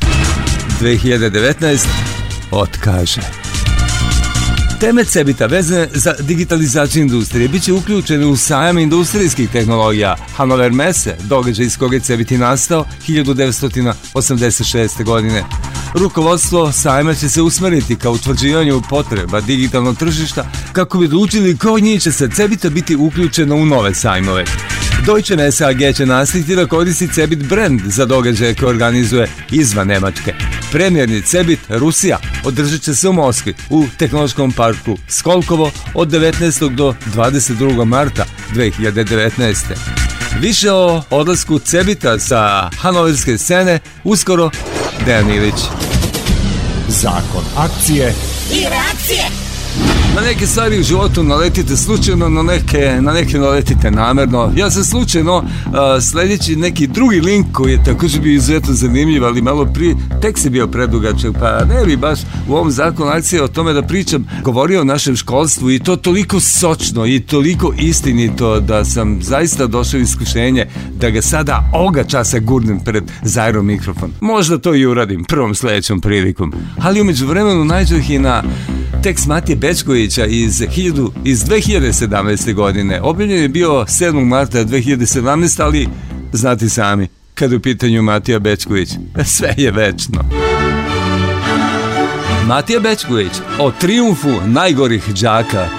2019 otkaže. Teme Cebita vezane za digitalizaciju industrije biće uključene u sajam industrijskih tehnologija Hanover Messe, događaj iz koga je Cebit i nastao 1986. godine. Rukovodstvo sajma će se usmeriti ka utvrđivanju potreba digitalnog tržišta kako bi odlučili koji njih će se Cebita biti uključeno u nove sajmove. Deutsche Messe AG će nastaviti da koristi Cebit brand za događaje koje organizuje izvan Nemačke. Premijerni Cebit Rusija održat će se u Moskvi u tehnološkom parku Skolkovo od 19. do 22. marta 2019. Više o odlasku Cebita sa hanoverske scene uskoro Dejan Ilić. Zakon akcije I reakcije. Na neke stvari u životu naletite slučajno, na neke naletite namerno. Ja sam slučajno sljedeći neki drugi link koji je također bio izuzetno zanimljiv, ali malo prije tek se bio predugačak, pa ne bi baš u ovom zakonu akcije o tome da pričam, govorio o našem školstvu i to toliko sočno i toliko istinito da sam zaista došao iskušenje da ga sada ovoga časa gurnem pred Zajro mikrofon. Možda to i uradim prvom sljedećom prilikom, ali umeđu vremenu nađoh i na tekst Matije Bečkovića iz 2017. godine. Objavljen je bio 7. marta 2017. ali znate sami, kad u pitanju Matija Bečković, sve je večno. Matija Bečković o trijumfu najgorih đaka.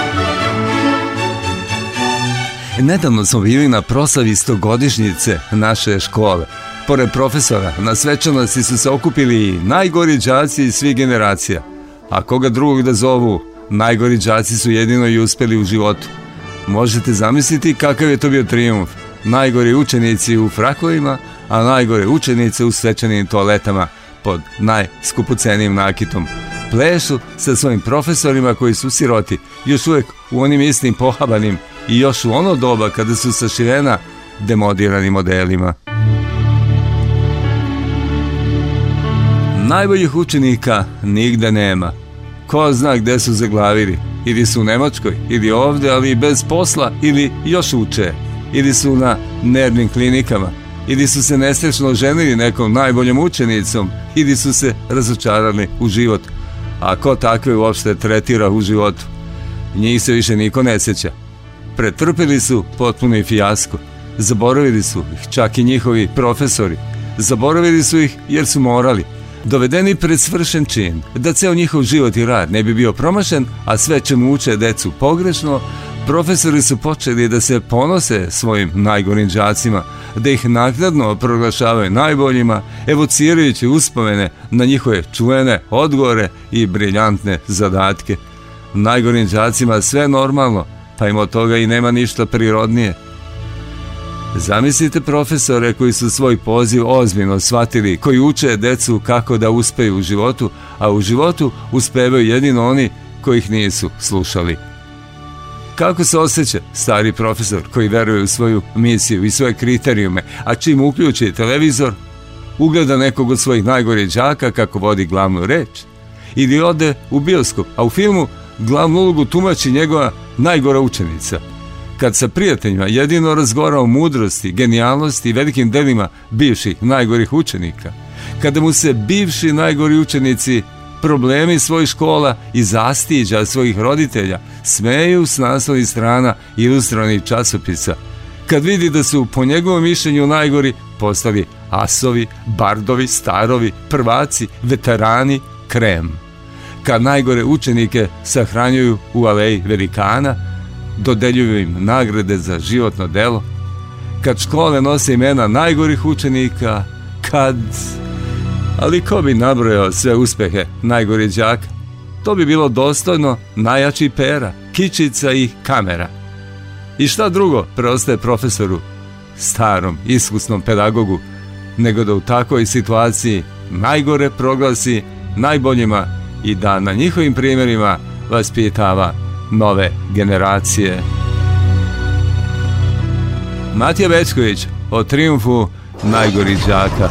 Nedavno smo bili na proslavi 100-godišnjice naše škole. Pored profesora, na svečanosti su se okupili najgori đaci iz svih generacija. A koga drugog da zovu, najgori đaci su jedino i uspeli u životu. Možete zamisliti kakav je to bio trijumf. Najgori učenici u frakovima, a najgore učenice u svečanim toaletama pod najskupocenijim nakitom. Plešu sa svojim profesorima koji su siroti, još uvijek u onim istim pohabanim i još u ono doba kada su sašivena demodiranim modelima. Najboljih učenika nigde nema. Ko zna gde su zaglavili, ili su u Nemačkoj, ili ovdje, ali i bez posla, ili još uče, ili su na nervnim klinikama, ili su se nesrećno ženili nekom najboljom učenicom, ili su se razočarali u život. A ko takve uopšte tretira u životu? Njih se više niko ne sjeća. Pretrpili su potpuni fijasko. Zaboravili su ih čak i njihovi profesori. Zaboravili su ih jer su morali. Dovedeni pred svršen čin, da ceo njihov život i rad ne bi bio promašen, a sve čemu uče decu pogrešno, profesori su počeli da se ponose svojim najgorim đacima, da ih naknadno proglašavaju najboljima, evocirajući uspomene na njihove čuvene odgovore i briljantne zadatke. Najgorim đacima sve normalno, pa im od toga i nema ništa prirodnije. Zamislite profesore koji su svoj poziv ozbiljno shvatili, koji uče decu kako da uspeju u životu, a u životu uspevaju jedino oni koji ih nisu slušali. Kako se osjeća stari profesor koji veruje u svoju misiju i svoje kriterijume, a čim uključi televizor, ugleda nekog od svojih najgorih đaka kako vodi glavnu reč? Ili ode u bioskop, a u filmu glavnu ulogu tumači njegova najgora učenica? Kad sa prijateljima jedino razgovara o mudrosti, genijalnosti i velikim delima bivših najgorih učenika. Kada mu se bivši najgori učenici, problemi svojih škola i zastiđa svojih roditelja smeju s naslovnih strana ilustrovanih časopisa. Kad vidi da su po njegovom mišljenju najgori postali asovi, bardovi, starovi, prvaci, veterani, krem. Kad najgore učenike sahranjuju u aleji velikana, dodeljuju im nagrade za životno delo, kad škole nose imena najgorih učenika, ali ko bi nabrojao sve uspehe najgorih đaka? To bi bilo dostojno najjačih pera, kičica i kamera. I šta drugo preostaje profesoru, starom, iskusnom pedagogu, nego da u takvoj situaciji najgore proglasi najboljima i da na njihovim primjerima vaspitava nove generacije. Matija Bečković o trijumfu najgorih đaka.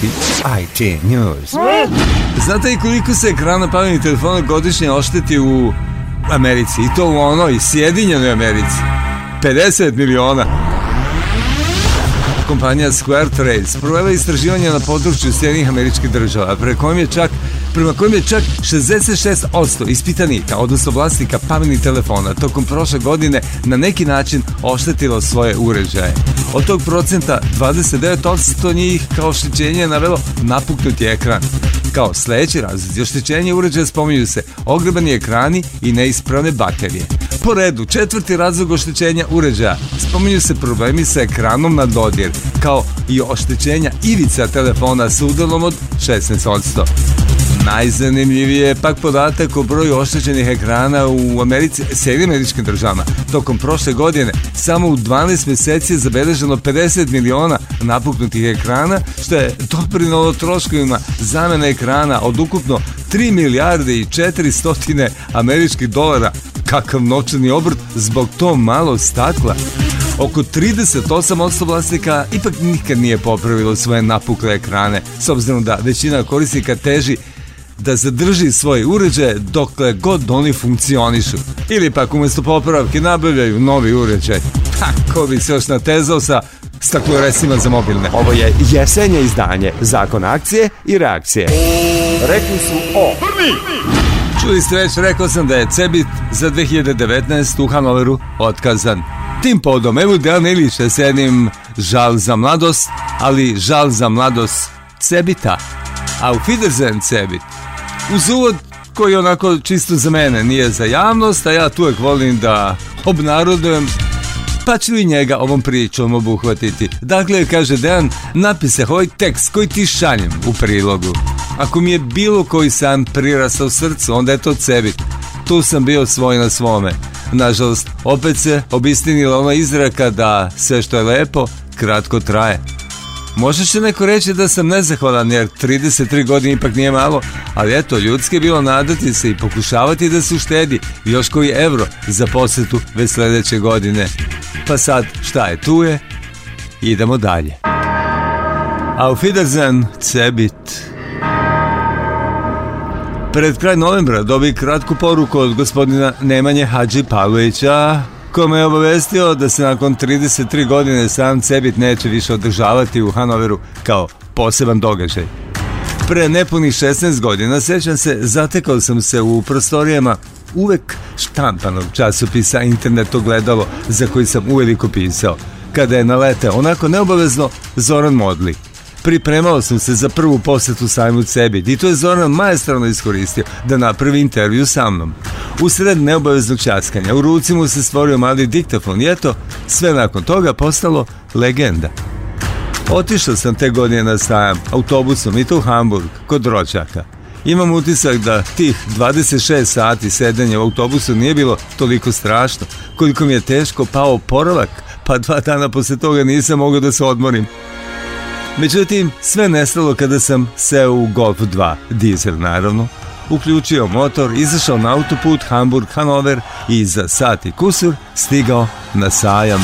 američki IT News. Znate i koliko se ekrana pametnih telefona godišnje ošteti u Americi? I to u onoj Sjedinjenoj Americi. 50 miliona. Kompanija Square Trades provela istraživanje na području Sjedinjenih Američkih Država, prema kojem je čak 66% ispitanika, odnosno vlasnika pametnih telefona, tokom prošle godine na neki način oštetilo svoje uređaje. Od tog procenta 29% njih kao oštećenje je navelo napuknuti ekran. Kao sledeći razlog oštećenja uređaja spominju se ogrebani ekrani i neispravne baterije. Po redu, četvrti razlog oštećenja uređaja spominju se problemi sa ekranom na dodir, kao i oštećenja ivica telefona sa udelom od 16%. Najzanimljivije je pak podatak o broju oštećenih ekrana u Sjedinjenim Američkim Državama. Tokom prošle godine samo u 12 meseci je zabeleženo 50 miliona napuknutih ekrana, što je doprinelo troškovima zamene ekrana od ukupno 3 milijarde i 400 američkih dolara. Kakav novčani obrt zbog to malo stakla. Oko 38% vlasnika ipak nikad nije popravilo svoje napukle ekrane, s obzirom da većina korisnika teži da zadrži svoje uređaje dokle god oni funkcionišu. Ili pak umjesto popravke nabavljaju novi uređaj. Tako bi se još natezao sa stakloresima za mobilne. Ovo je jesenje izdanje Zakon akcije i reakcije. Rekli su o Čuli ste već, rekao sam da je Cebit za 2019 u Hanoveru otkazan. Tim podom, evo Dejan Ilića s jednim žal za mladost, ali žal za mladost Cebita. Auf Wiedersehen Cebit. Uz uvod koji onako čisto za mene, nije za javnost, a ja tu uvek volim da obnarodujem, pa ću i njega ovom pričom obuhvatiti. Dakle, kaže Dejan, napise ovaj tekst koji ti šaljem u prilogu. Ako mi je bilo koji sam prirastao srcu, onda je to Cebit. Tu sam bio svoj na svome. Nažalost, opet se obistinila ona izreka da sve što je lepo, kratko traje. Možda će neko reći da sam nezahvalan jer 33 godine ipak nije malo, ali eto, ljudski je bilo nadati se i pokušavati da se uštedi još koji evro za posjetu već sledeće godine. Pa sad, šta je tu je? Idemo dalje. Auf Wiedersehen, Cebit. Pred kraj novembra dobi kratku poruku od gospodina Nemanje Hadži Pavlovića, kome je obavestio da se nakon 33 godine sam Cebit neće više održavati u Hanoveru kao poseban događaj. Pre nepunih 16 godina, sećam se, zatekao sam se u prostorijama uvek štampanog časopisa Internet ogledalo, za koji sam uveliko pisao, kada je naleteo onako neobavezno Zoran Modli. Pripremao sam se za prvu posjetu sajmu Cebit i to je Zoran maestralno iskoristio da napravi intervju sa mnom. Usred neobaveznog časkanja u ruci mu se stvorio mali diktafon i eto, sve nakon toga postalo legenda. Otišao sam te godine na sajam autobusom i to u Hamburg, kod rođaka. Imam utisak da tih 26 sati sedenja u autobusu nije bilo toliko strašno, koliko mi je teško pao oporavak, pa 2 dana posle toga nisam mogao da se odmorim. Međutim, sve nestalo kada sam seo u Golf 2, dizel naravno, uključio motor, izašao na autoput Hamburg-Hanover i za sat i kusur stigao na sajam.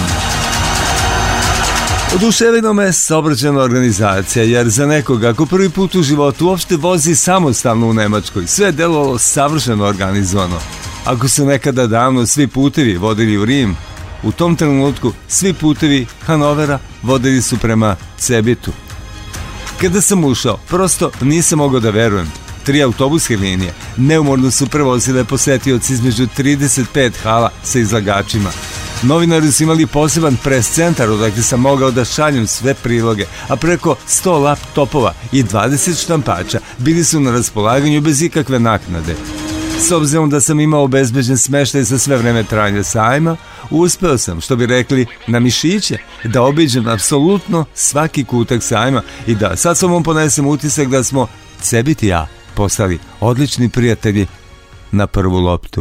Oduševila me saobraćajna organizacija, jer za nekoga ko prvi put u životu uopšte vozi samostalno u Nemačkoj, sve je delovalo savršeno organizovano. Ako su nekada davno svi putevi vodili u Rim, u tom trenutku svi putevi Hanovera vodili su prema Cebitu. Kada sam ušao, prosto nisam mogao da verujem. 3 autobuske linije neumorno su prevozile posetioci između 35 hala sa izlagačima. Novinari su imali poseban pres centar odakle sam mogao da šaljem sve priloge, a preko 100 laptopova i 20 štampača bili su na raspolaganju bez ikakve naknade. S obzirom da sam imao obezbeđen smeštaj za sve vreme trajanja sajma, uspeo sam, što bi rekli, na mišiće, da obiđem apsolutno svaki kutak sajma i da sad sobom ponesem utisak da smo Cebit i ja postali odlični prijatelji na prvu loptu.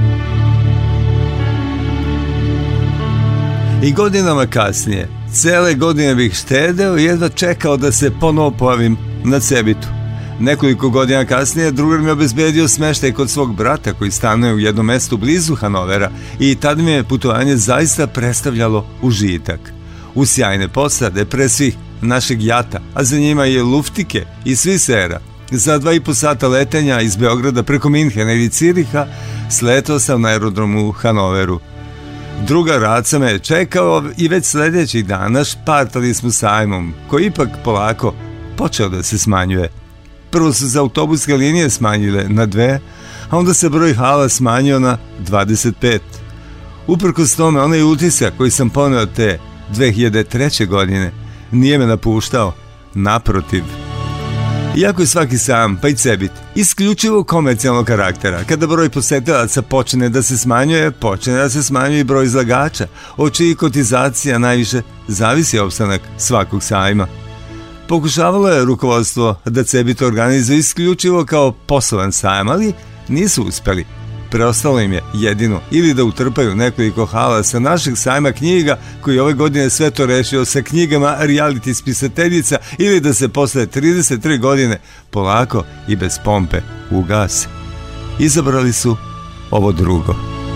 I godinama kasnije, cele godine bih štedeo i jedva čekao da se ponovo pojavim na Cebitu. Nekoliko godina kasnije drugar mi je obezbedio smeštaj kod svog brata koji stanuje u jednom mestu blizu Hanovera i tada mi je putovanje zaista predstavljalo užitak. U sjajne posade, pre svih našeg jata, a za njima i luftike i Swissaira. Za 2,5 sata letenja iz Beograda preko Minhena ili Ciriha sletao sam na aerodromu u Hanoveru. Druga Raca me je čekao i već sljedećih dana špartali smo sajmom, koji ipak polako počeo da se smanjuje. Prvo su se autobuske linije smanjile na 2, a onda se broj hala smanjio na 25. Uprkos tome, onaj utisak koji sam poneo te 2003. godine nije me napuštao, naprotiv. Iako je svaki sajam, pa i Cebit, isključivo komercijalnog karaktera, kada broj posetilaca počne da se smanjuje, počne da se smanjuje i broj izlagača, od čijih kotizacija najviše zavisi opstanak svakog sajma. Pokušavalo je rukovodstvo da Cebit organizuje isključivo kao poslovan sajam, ali nisu uspeli. Preostalo im je jedino ili da utrpaju nekoliko hala sa našeg sajma knjiga, koji ove godine sve to rešio sa knjigama reality spisateljica, ili da se posle 33 godine polako i bez pompe ugase. Izabrali su ovo drugo.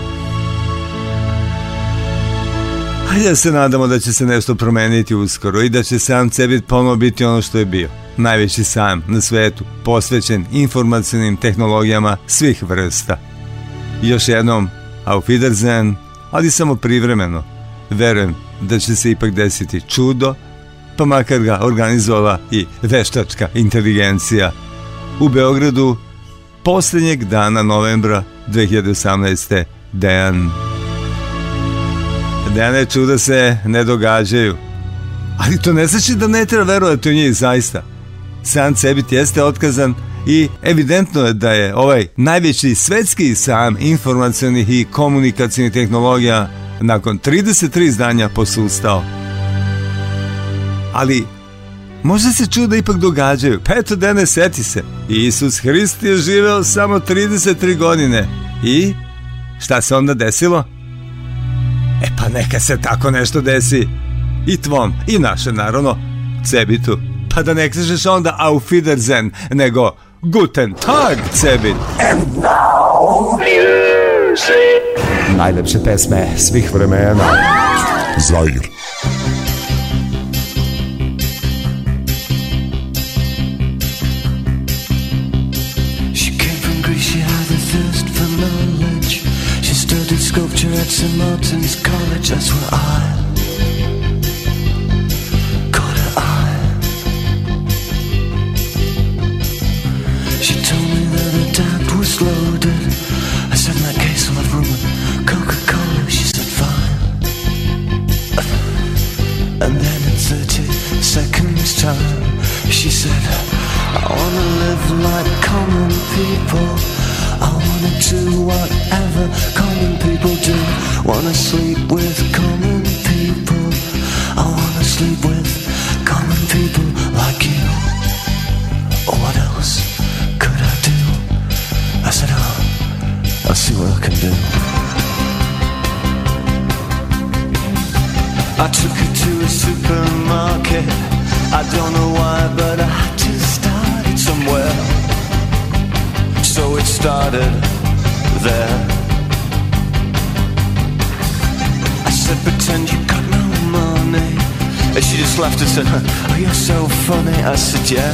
Hajde da se nadamo da će se nešto promeniti uskoro i da će sajam Cebit ponovo biti ono što je bio. Najveći sajam na svetu, posvećen informacionim tehnologijama svih vrsta. Još jednom, auf Wiedersehen, ali samo privremeno. Verujem da će se ipak desiti čudo, pa makar ga organizovala i veštačka inteligencija. U Beogradu, posljednjeg dana novembra 2018. Dejan. Dejane, čuda se ne događaju. Ali to ne znači da ne treba verovati u njih zaista. Sajam Cebit jeste otkazan i evidentno je da je ovaj najveći svetski sajam informacionih i komunikacijnih tehnologija nakon 33 izdanja posustao. Ali možda se čuda ipak događaju. Pa eto, Dene, seti se. Isus Hrist je živeo samo 33 godine. I šta se onda desilo? E pa neka se tako nešto desi i tvom, i naše naravno, Cebitu. Pa da ne kažeš onda auf Wiedersehen, nego Guten Tag, Cebit. And now music. Najlepše pesme svih vremena. Zair. She came from Greece, she had a thirst for knowledge. She studied sculpture at St. Martin's College. That's where I caught her eye. She told me that her dad was loaded. I said, in that case I'll have rum and Coca-Cola. She said, fine. And then in 30 seconds time, she said, I wanna live like common people. I wanna do whatever common people do. Wanna sleep with common people. I wanna sleep with common people like you. What else could I do? I said, I'll see what I can do. I took her to a supermarket. I don't know why, but I had to start it somewhere. So it started there. I said, pretend you got no money. And she just laughed and said, oh, you're so funny. I said, yeah.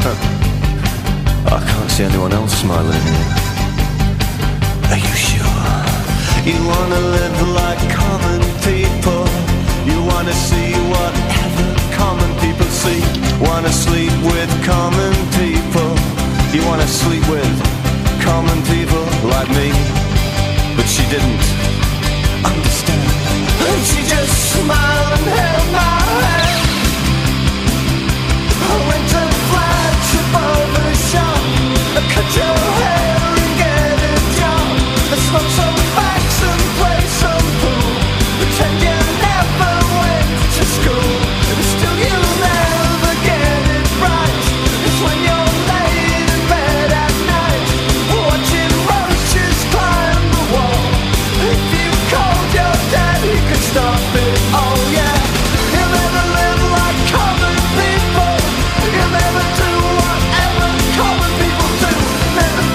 I can't see anyone else smiling here. Are you sure? You wanna live like common people. You wanna see whatever common people see. Wanna sleep with common people. You wanna sleep with common people like me. But she didn't understand. And she just smiled and held my hand. I went to flagship barber shop. I cut your hair and get a job. I smoke some facts and play some pool. Pretend you never went to school. Still you'll never get it right. It's when you're laid in bed at night, watching roaches climb the wall. If you called your dad, he could stop it. Oh yeah. You'll never live like common people. You'll never do whatever common people do. Never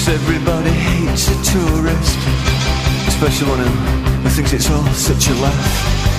'cause everybody hates a tourist, especially one who thinks it's all such a laugh.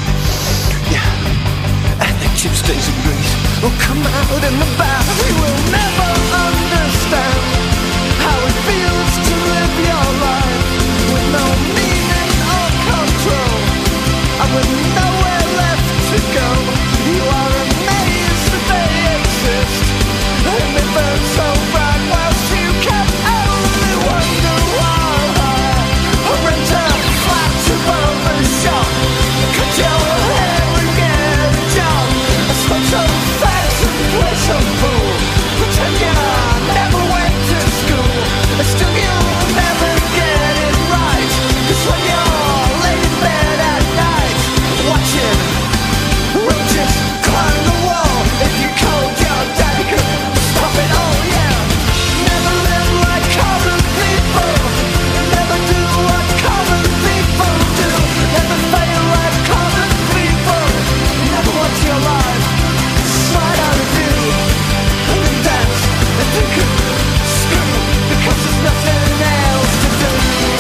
Yeah, and the gypsies in Greece will come out in the bath. You will never understand how it feels to live your life with no meaning or control, and with nowhere left to go. You are amazed that they exist, and they burn so bright whilst you can only wonder why. Or rent a flat above the shop, cut your hair and get a job, smoke some fags and play some pool, pretend you never went to school, and still you'll never get it right, 'cause when you're laid in bed at night, watching roaches climb the wall, if you called your daddy could stop it all, yeah. Never live like common people, never do what common people do, never fail like common people, never watch your life slide out of view, and then dance and think and scream, because there's nothing else to do.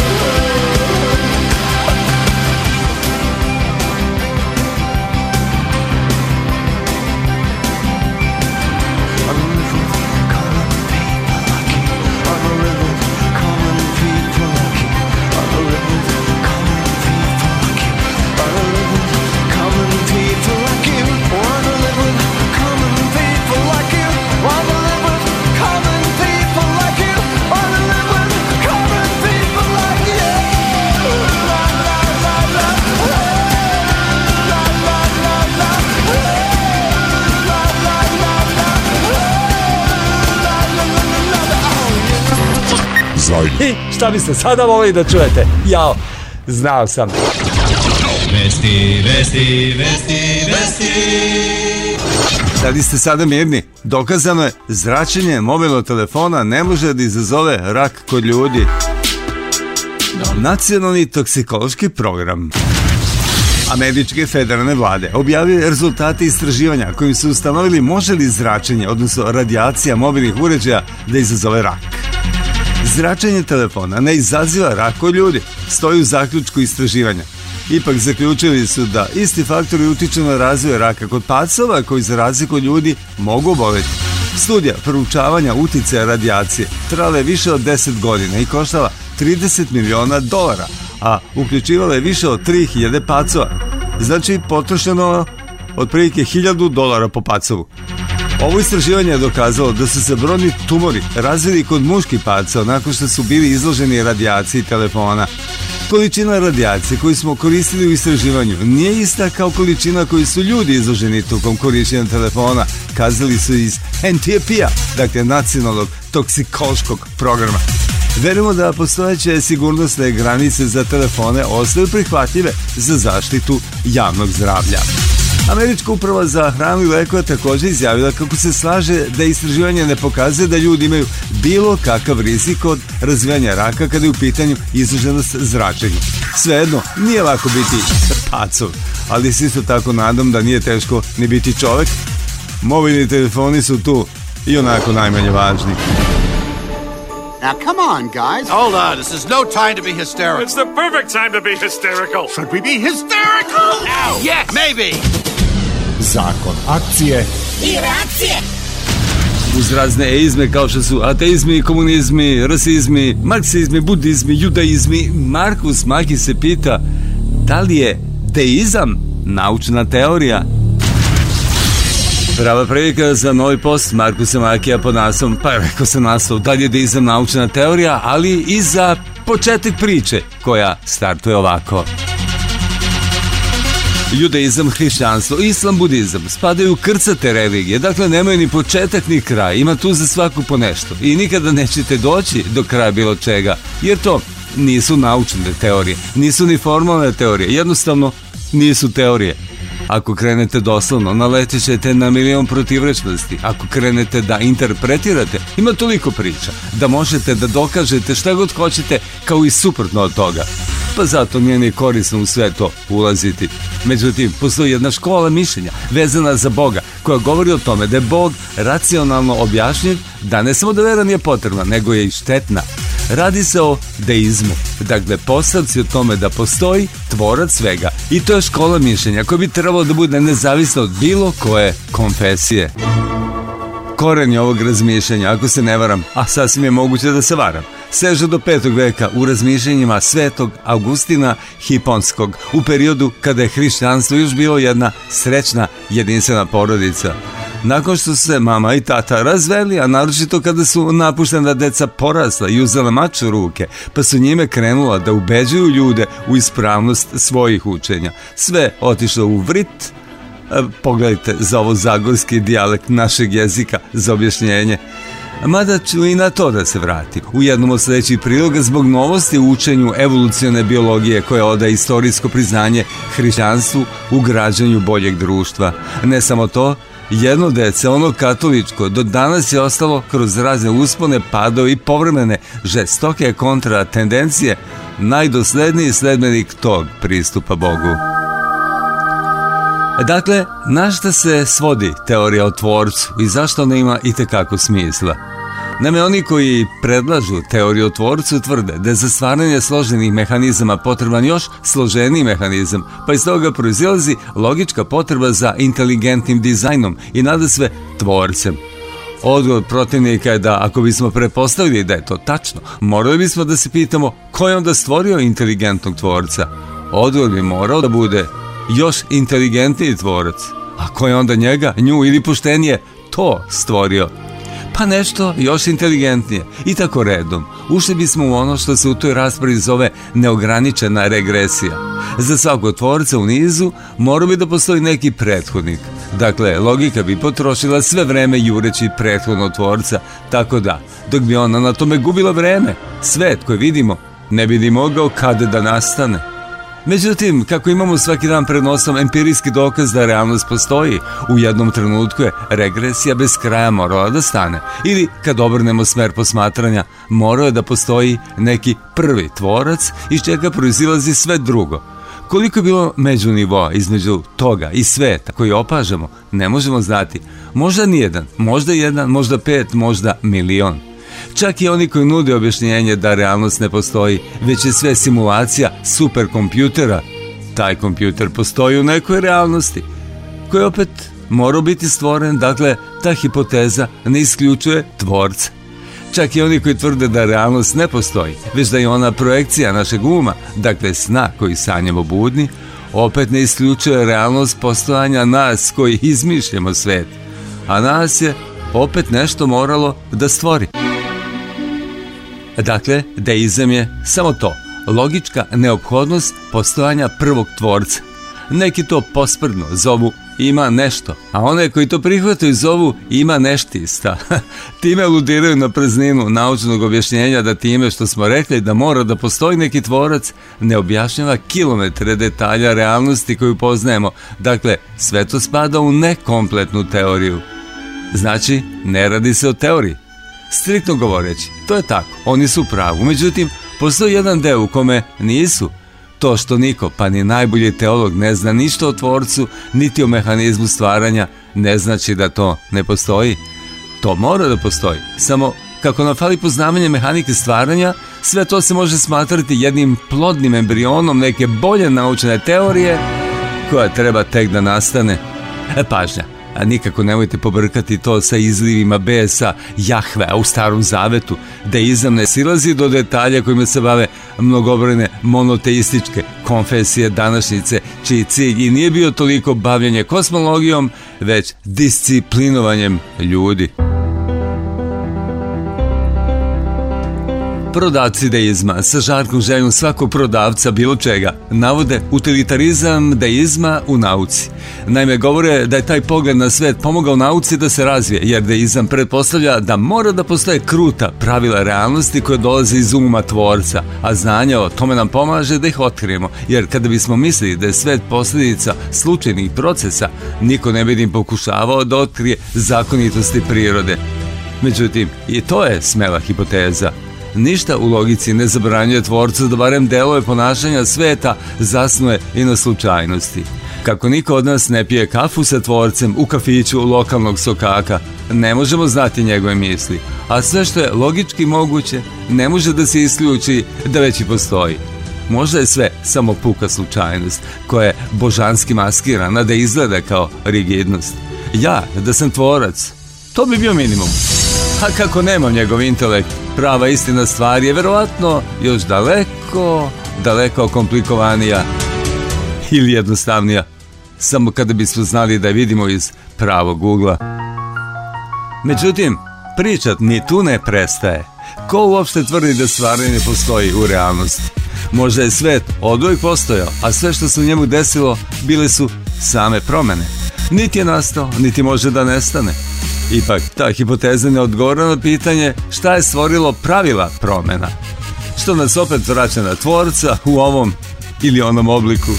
I šta biste sada volili da čujete? Jao, znao sam. Vesti. Da li ste sada mirni? Dokazano je, zračenje mobilnog telefona ne može da izazove rak kod ljudi. Nacionalni toksikološki program Američke federalne vlade objavio rezultate istraživanja kojim su ustanovili može li zračenje, odnosno radijacija mobilnih uređaja da izazove rak. Zračenje telefona ne izaziva rak kod ljudi, stoji u zaključku istraživanja. Ipak zaključili su da isti faktori utiču na razvoj raka kod pacova koji za razliku od ljudi mogu oboleti. Studija proučavanja uticaja radijacije trajala je više od 10 godina i koštala $30 miliona, a uključivala je više od 3000 pacova. Znači potrošeno otprilike $1000 po pacovu. Ovo istraživanje je dokazalo da su se brojni tumori razvili kod muških pacova nakon što su bili izloženi radijaciji telefona. Količina radijacije koju smo koristili u istraživanju nije ista kao količina koju su ljudi izloženi tokom korištenja telefona, kazali su iz NTP-a, dakle Nacionalnog toksikološkog programa. Verujemo da postojeće sigurnosne granice za telefone ostaju prihvatljive za zaštitu javnog zdravlja. Američka uprava za hranu i lekove također izjavila kako se slaže da istraživanje ne pokazuje da ljudi imaju bilo kakav rizik od razvijanja raka kada je u pitanju izloženost zračenju. Svejedno, nije lako biti pacov, ali se isto tako nadam da nije teško ni biti čovek. Mobilni telefoni su tu i onako najmanje važni. Now, come on, guys. Hold on. This is no time to be hysterical. It's the perfect time to be hysterical. Should we be hysterical? Now, yes, maybe. Zakon akcije I reakcije. Uz razne eizme kao što su ateizmi, komunizmi, rasizmi, marksizmi, budizmi, judaizmi, Markus Maki se pita da li je deizam naučna teorija? Prava prilika za novi post Markusa Makija pod naslovom, pa rekao sam naslov, da li je deizam naučna teorija, ali i za početak priče koja startuje ovako. Judaizam, hrišćanstvo, islam, budizam spadaju u krcate religije, dakle nemaju ni početak ni kraj, ima tu za svaku po nešto i nikada nećete doći do kraja bilo čega, jer to nisu naučne teorije, nisu ni formalne teorije, jednostavno nisu teorije. Ako krenete doslovno, naletit ćete na milion protivrečnosti. Ako krenete da interpretirate, ima toliko priča da možete da dokažete šta god hoćete kao i suprotno od toga. Pa zato nije ni korisno u sve to ulaziti. Međutim, postoji jedna škola mišljenja vezana za Boga koja govori o tome da je Bog racionalno objašnjiv, da ne samo da vera nije potrebna, nego je i štetna. Radi se o deizmu, dakle postavci o tome da postoji tvorac svega. I to je škola mišljenja koja bi trebalo da bude nezavisna od bilo koje konfesije. Koren ovog razmišljanja, ako se ne varam, a sasvim je moguće da se varam, seže do 5. veka u razmišljanjima svetog Augustina Hiponskog, u periodu kada je hrišćanstvo još bilo jedna srećna jedinstvena porodica. Nakon što su se mama i tata razveli, a naročito kada su napuštena deca porasla i uzela mač u ruke, pa su njime krenula da ubeđuju ljude u ispravnost svojih učenja. Sve otišlo u vrit. Pogledajte za ovo zagorski dijalekt našeg jezika za objašnjenje. Mada ću i na to da se vratim. U jednom od sledećih priloga zbog novosti u učenju evolucione biologije koja odaje istorijsko priznanje hrišćanstvu u građanju boljeg društva. Ne samo to, jedno dece, ono katoličko, do danas je ostalo kroz razne uspone, padove i povremene žestoke kontra tendencije najdosledniji sledbenik tog pristupa Bogu. Dakle, na šta se svodi teorija o tvorcu i zašto ona ima itekako smisla? Naime, oni koji predlažu teoriju o tvorcu tvrde da je za stvaranje složenih mehanizama potreban još složeniji mehanizam, pa iz toga proizilazi logička potreba za inteligentnim dizajnom i nadasve tvorcem. Odgovor protivnika je da ako bismo pretpostavili da je to tačno, morali bismo da se pitamo ko je onda stvorio inteligentnog tvorca. Odgovor bi morao da bude još inteligentniji tvorac. A ko je onda njega, nju ili poštenije to stvorio? Pa nešto još inteligentnije. I tako redom. Ušli bismo u ono što se u toj raspravi zove neograničena regresija. Za svakog tvorca u nizu mora bi da postoji neki prethodnik. Dakle, logika bi potrošila sve vreme jureći prethodnog tvorca, tako da, dok bi ona na tome gubila vreme, svet koji vidimo ne bi ni mogao kada da nastane. Međutim, kako imamo svaki dan pred nosom empirijski dokaz da realnost postoji, u jednom trenutku je regresija bez kraja morala da stane. Ili, kad obrnemo smer posmatranja, morao je da postoji neki prvi tvorac iz čega proizilazi sve drugo. Koliko je bilo međunivoa između toga i sveta koji opažamo, ne možemo znati. Možda nijedan, možda jedan, možda 5, možda milion. Čak i oni koji nude objašnjenje da realnost ne postoji, već je sve simulacija superkompjutera. Taj kompjuter postoji u nekoj realnosti, koji opet mora biti stvoren, dakle, ta hipoteza ne isključuje tvorca. Čak i oni koji tvrde da realnost ne postoji, već da je ona projekcija našeg uma, dakle sna koji sanjamo budni, opet ne isključuje realnost postojanja nas koji izmišljamo svet. A nas je opet nešto moralo da stvori. Dakle, deizam je samo to, logička neophodnost postojanja prvog tvorca. Neki to posprdno zovu ima nešto, a one koji to prihvataju zovu ima neštista. Time aludiraju na prazninu naučnog objašnjenja da time što smo rekli da mora da postoji neki tvorac ne objašnjava kilometre detalja realnosti koju poznajemo. Dakle, sve to spada u nekompletnu teoriju. Znači, ne radi se o teoriji. Striktno govoreći, to je tako, oni su u pravu. Međutim, postoji jedan deo u kome nisu. To što niko, pa ni najbolji teolog ne zna ništa o tvorcu, niti o mehanizmu stvaranja, ne znači da to ne postoji. To mora da postoji. Samo kako nam fali poznavanje mehanike stvaranja, sve to se može smatrati jednim plodnim embrionom neke bolje naučene teorije koja treba tek da nastane. Pažnja. A nikako nemojte pobrkati to sa izlivima besa Jahvea u Starom Zavetu. Deizam ne silazi do detalja kojima se bave mnogobrojne monoteističke konfesije današnjice, čiji cilj i nije bio toliko bavljenje kosmologijom, već disciplinovanjem ljudi. Prodavci deizma sa žarkom željom svakog prodavca bilo čega navode utilitarizam deizma u nauci. Naime, govore da je taj pogled na svet pomogao nauci da se razvije, jer deizam pretpostavlja da mora da postoje kruta pravila realnosti koje dolaze iz uma tvorca, a znanje o tome nam pomaže da ih otkrijemo, jer kada bismo mislili da je svet posljedica slučajnih procesa, niko ne bi ni pokušavao da otkrije zakonitosti prirode. Međutim, i to je smela hipoteza. Ništa u logici ne zabranjuje tvorcu da barem delove ponašanja sveta zasnuje i na slučajnosti. Kako niko od nas ne pije kafu sa tvorcem u kafiću lokalnog sokaka, ne možemo znati njegove misli, a sve što je logički moguće ne može da se isključi da već i postoji. Možda je sve samo puka slučajnost koja je božanski maskirana da izgleda kao rigidnost. Ja, da sam tvorac, to bi bio minimum. A kako nemam njegov intelekt, prava istina stvari je verovatno još daleko komplikovanija ili jednostavnija. Samo kada bismo znali da je vidimo iz pravog ugla. Međutim, pričat ni tu ne prestaje. Ko uopšte tvrdi da stvaranje ne postoji u realnosti? Možda je svet oduvijek postojao, a sve što se u njemu desilo bile su same promene. Niti je nastao, niti može da nestane. Ipak, ta hipoteza ne odgovara na pitanje šta je stvorilo pravila promena. Što nas opet vraća na tvorca u ovom ili onom obliku.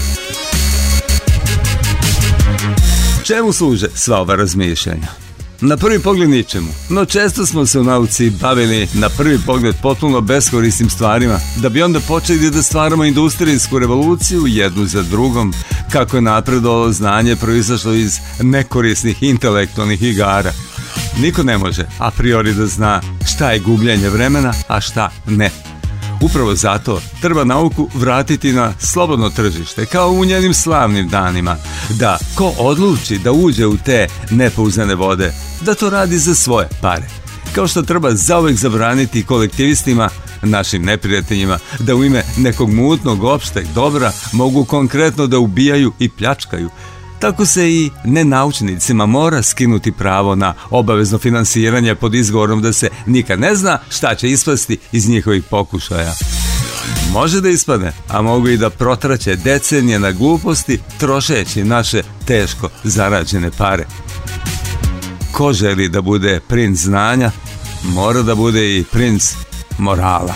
Čemu služe sva ova razmišljanja? Na prvi pogled ničemu, no često smo se u nauci bavili na prvi pogled potpuno beskorisnim stvarima, da bi onda počeli da stvaramo industrijsku revoluciju jednu za drugom, kako je napredovalo znanje proizašlo iz nekorisnih intelektualnih igara. Niko ne može a priori da zna šta je gubljenje vremena, a šta ne. Upravo zato treba nauku vratiti na slobodno tržište, kao u njenim slavnim danima, da ko odluči da uđe u te nepouzdane vode, da to radi za svoje pare. Kao što treba zauvek zabraniti kolektivistima, našim neprijateljima, da u ime nekog mutnog opšteg dobra mogu konkretno da ubijaju i pljačkaju. Tako se i nenaučnicima mora skinuti pravo na obavezno finansiranje pod izgovorom da se nikad ne zna šta će ispasti iz njihovih pokušaja. Može da ispadne, a mogu i da protraće decenije na gluposti trošeći naše teško zarađene pare. Ko želi da bude princ znanja, mora da bude i princ morala.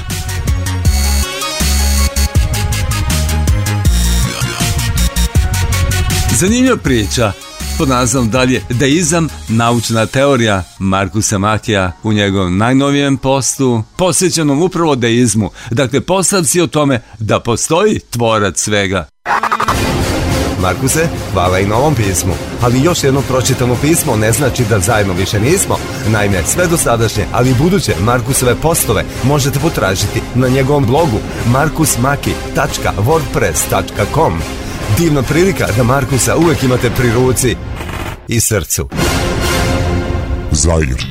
Zanimljiva priča pod nazivom dalje Deizam, naučna teorija Markusa Makija u njegovom najnovijem postu posvećenom upravo deizmu, dakle postavci o tome da postoji tvorac svega. Markuse, hvala i na ovom pismu, ali još jedno pročitano pismo ne znači da zajedno više nismo. Naime, sve dosadašnje, ali i buduće Markusove postove možete potražiti na njegovom blogu markusmaki.wordpress.com. Divna prilika da Markusa uvek imate pri ruci i srcu. Zair.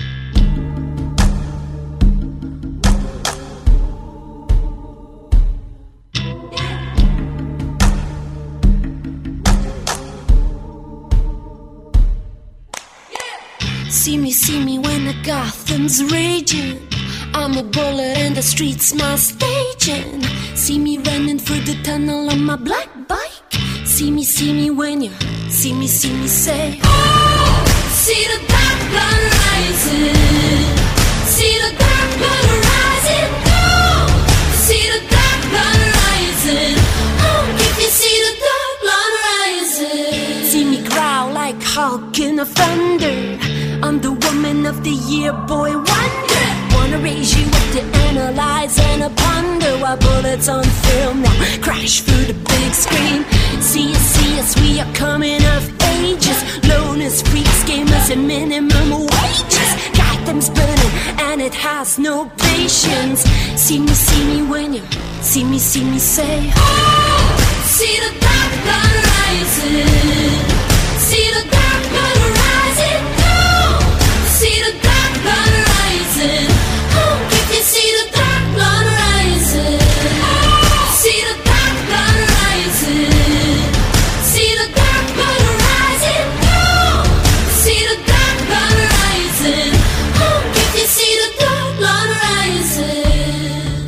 See me when the Gotham's raging. I'm a bullet and the streets my staging. See me running through the tunnel on my black bike. See me when you see me say, oh, see the dark blood rising. See the dark blood rising. Oh, see the dark blood rising. Oh, if you see the dark blood rising. See me growl like Hulk in a thunder. I'm the woman of the year, boy wonder. Wanna raise you up to analyze and a ponder while bullets on film now crash through the big screen. See us, we are coming of ages. Loners, freaks, gamers, and minimum wages. Gotham's burning and it has no patience. See me when you see me say, oh, see the dark blood rising. See the dark blood rising. See the dark blood rising. Oh, if you see the dark blood rising. See the dark blood rising. See the dark blood rising. Oh, see the dark blood rising. Oh, if you see the dark blood rising.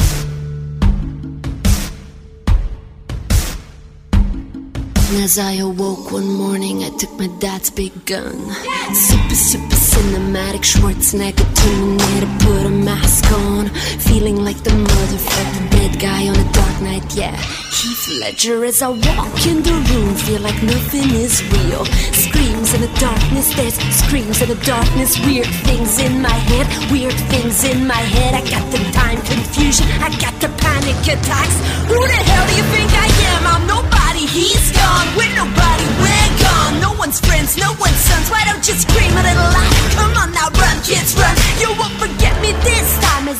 As I awoke one morning, I took my dad's big gun. Super cinematic Schwarzenegger Terminator, put a mask on, feeling like the motherfucking bad guy on a dark night, yeah. Heath Ledger as I walk in the room, feel like nothing is real. Screams in the darkness, there's screams in the darkness. Weird things in my head, weird things in my head. I got the time confusion, I got the panic attacks. Who the hell do you think I am? I'm nobody, he's gone. With nobody,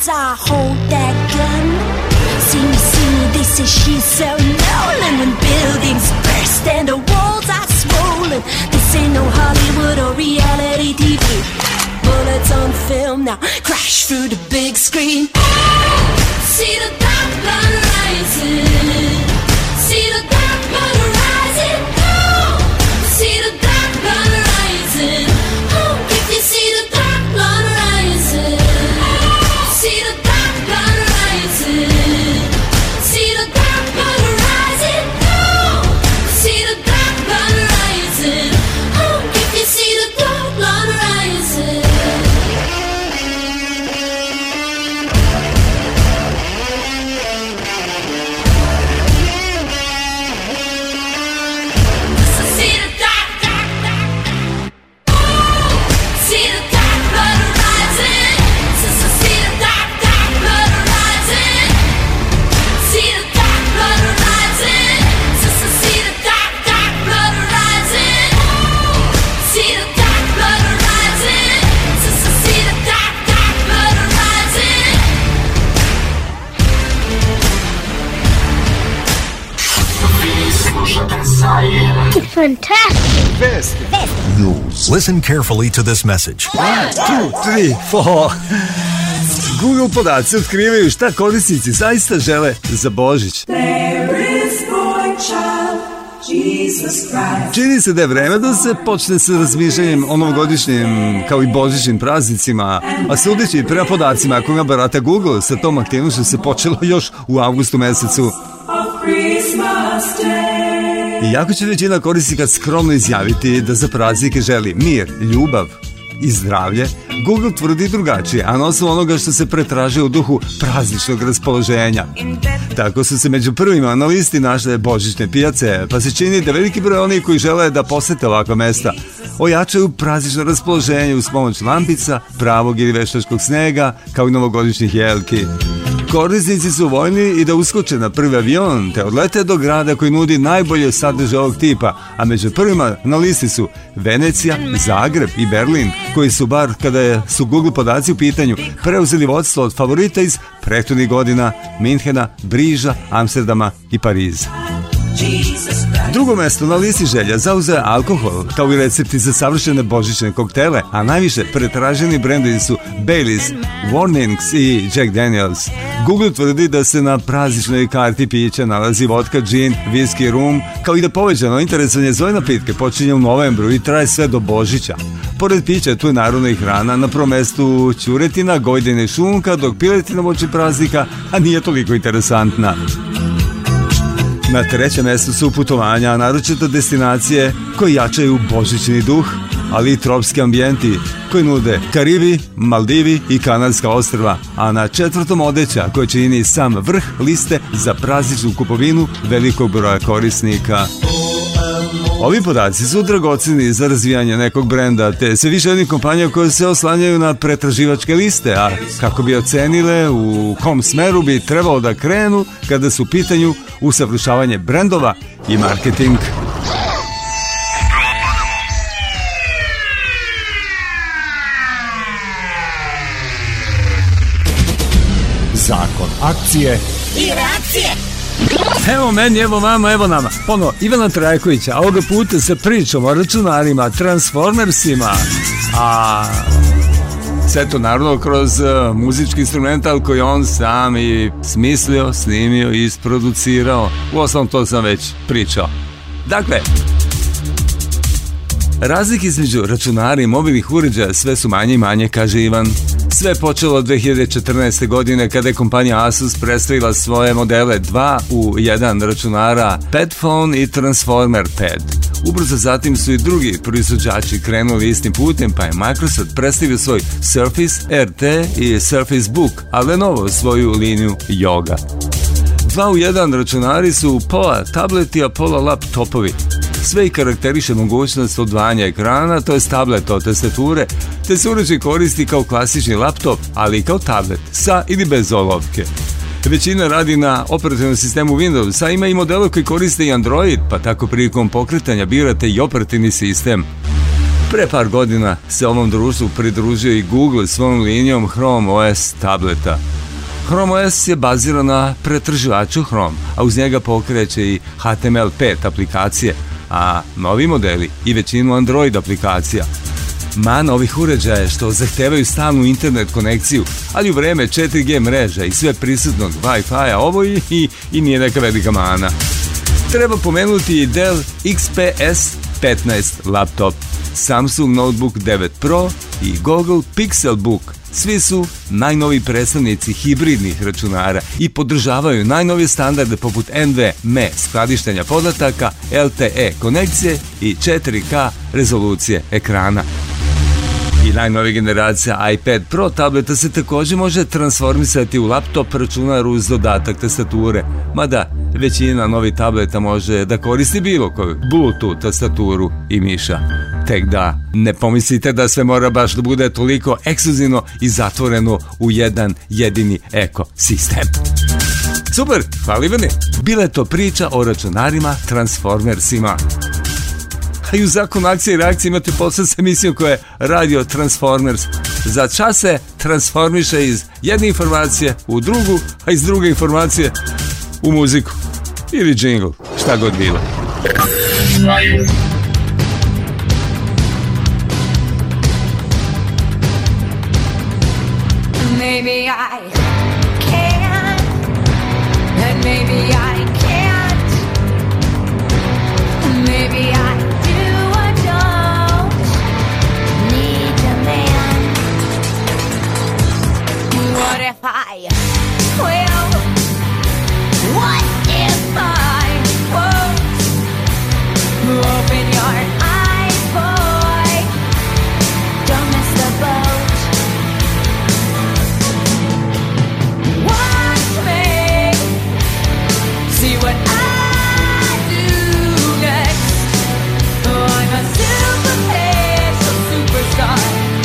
I hold that gun. See me, they say she's so Nolan. When buildings burst and the walls are swollen. This ain't no Hollywood or reality TV. Bullets on film now, crash through the big screen. See the dark blood rising. See the dark blood rising. Oh, see the dark blood rising. Oh, if you see the dark blood rising. See the dark blood rising. See the dark blood rising. Oh, see the dark blood rising. Oh, if you see the dark blood rising. Fantastic. Vest. News. Listen carefully to this message. 1, 2, 3, 4. Google podaci otkrivaju šta korisnici zaista žele za Božić. Čini se da je vreme da se počne sa razmišljanjem o novogodišnjim kao i božićnim praznicima, a sudeći prema podacima kojima barata Google, sa tom aktivnošću se počelo još u avgustu mesecu. Iako će većina korisnika skromno izjaviti da za praznike želi mir, ljubav i zdravlje, Google tvrdi drugačije, a na osnovu onoga što se pretražuje u duhu prazničnog raspoloženja. Tako su se među prvima na listi našle božićne pijace, pa se čini da veliki broj onih koji žele da posete ovakva mesta ojačaju praznično raspoloženje uz pomoć lampica, pravog ili veštačkog snega, kao i novogodišnjih jelki. Korisnici su voljni i da uskoče na prvi avion, te odlete do grada koji nudi najbolje sadržaje ovog tipa, a među prvima na listi su Venecija, Zagreb i Berlin, koji su, bar kada su Google podaci u pitanju, preuzeli vodstvo od favorita iz prethodnih godina Minhena, Briža, Amsterdama i Pariza. Drugo mesto na listi želja zauzeo alkohol, kao i recepti za savršene božićne koktele, a najviše pretraženi brendovi su Baileys, Warnings i Jack Daniels. Google tvrdi da se na prazničnoj karti pića nalazi vodka, džin, viski, rum, kao i da povećano interesovanje za ove napitke počinje u novembru i traje sve do Božića. Pored pića tu je naravno i hrana, na prvom mestu ćuretina, govedina i šunka, dok piletina moći praznika, a nije toliko interesantna. Na trećem mjestu su putovanja, a naročito destinacije koje jačaju božićni duh, ali i tropski ambijenti koji nude Karibi, Maldivi i Kanarska ostrva, a na četvrtom odeća koje čini sam vrh liste za prazničnu kupovinu velikog broja korisnika. Ovi podaci su dragoceni za razvijanje nekog brenda, te sve više onih kompanija koje se oslanjaju na pretraživačke liste, a kako bi ocenile u kom smeru bi trebalo da krenu kada su u pitanju usavršavanje brendova i marketing. Zakon akcije i reakcije. Evo meni, evo vama, evo nama. Ponovo, Ivana Trajkovića, ovoga puta sa pričom o računarima, Transformersima, a sve to naravno kroz muzički instrumental koji on sam i smislio, snimio i isproducirao. Uostalom to sam već pričao. Dakle, razlike između računara i mobilnih uređaja sve su manje i manje, kaže Ivan. Sve je počelo od 2014. godine kada je kompanija Asus predstavila svoje modele 2 u 1 računara Padphone i Transformer Pad. Ubrzo zatim su i drugi proizvođači krenuli istim putem, pa je Microsoft predstavio svoj Surface RT i Surface Book, a Lenovo svoju liniju Yoga. 2 u 1 računari su pola tableti, a pola laptopovi. Sve i karakteriše mogućnost odvajanja ekrana, to je tablet od tastature, te se uređaj koristi kao klasični laptop, ali i kao tablet, sa ili bez olovke. Većina radi na operativnom sistemu Windows, a ima i modele koji koriste i Android, pa tako prilikom pokretanja birate i operativni sistem. Pre par godina se ovom društvu pridružio i Google svojom linijom Chrome OS tableta. Chrome OS je baziran na pretraživaču Chrome, a uz njega pokreće i HTML5 aplikacije, a novi modeli i većinu Android aplikacija. Mana ovih uređaja je što zahtevaju stalnu internet konekciju, ali u vreme 4G mreža i sve prisutnog Wi-Fi-a ovo i nije neka velika mana. Treba pomenuti i Dell XPS 15 laptop, Samsung Notebook 9 Pro i Google Pixelbook. Svi su najnoviji predstavnici hibridnih računara i podržavaju najnovije standarde poput NVMe skladištenja podataka, LTE konekcije i 4K rezolucije ekrana. I najnovija generacija iPad Pro tableta se također može transformisati u laptop računar uz dodatak tastature, mada većina novih tableta može da koristi bilo koju Bluetooth tastaturu i miša. Tek da ne pomislite da sve mora baš da bude toliko ekskluzivno i zatvoreno u jedan jedini ekosistem. Super, hvala Ivane. Bila je to priča o računarima Transformersima. A i u Zakonu akcije i reakcije imate posle s emisijom koja je Radio Transformers. Za čas se transformiše iz jedne informacije u drugu, a iz druge informacije u muziku. Ili džingl, šta god bilo. Maybe I can, and maybe I can't. Maybe I do or don't need a man. What if I will? What if I won't? Open your eyes, boy. Don't miss the boat. Watch me, see what I do next. I'm a superficial superstar.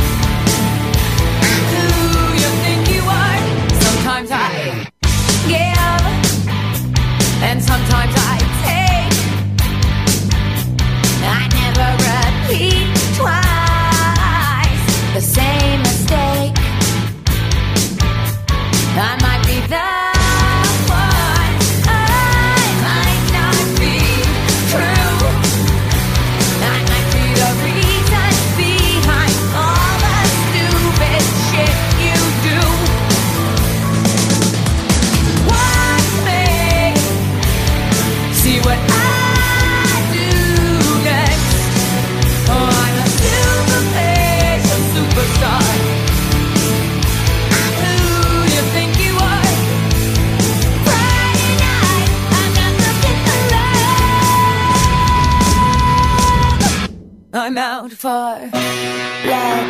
Who you think you are? Sometimes I give, and sometimes I take. I never repeat twice the same mistake. I might be the one, I might not be true. I might be the reason behind all the stupid shit you do. Watch me, see what I do next. Oh, I'm a superficial superstar. I'm out for love.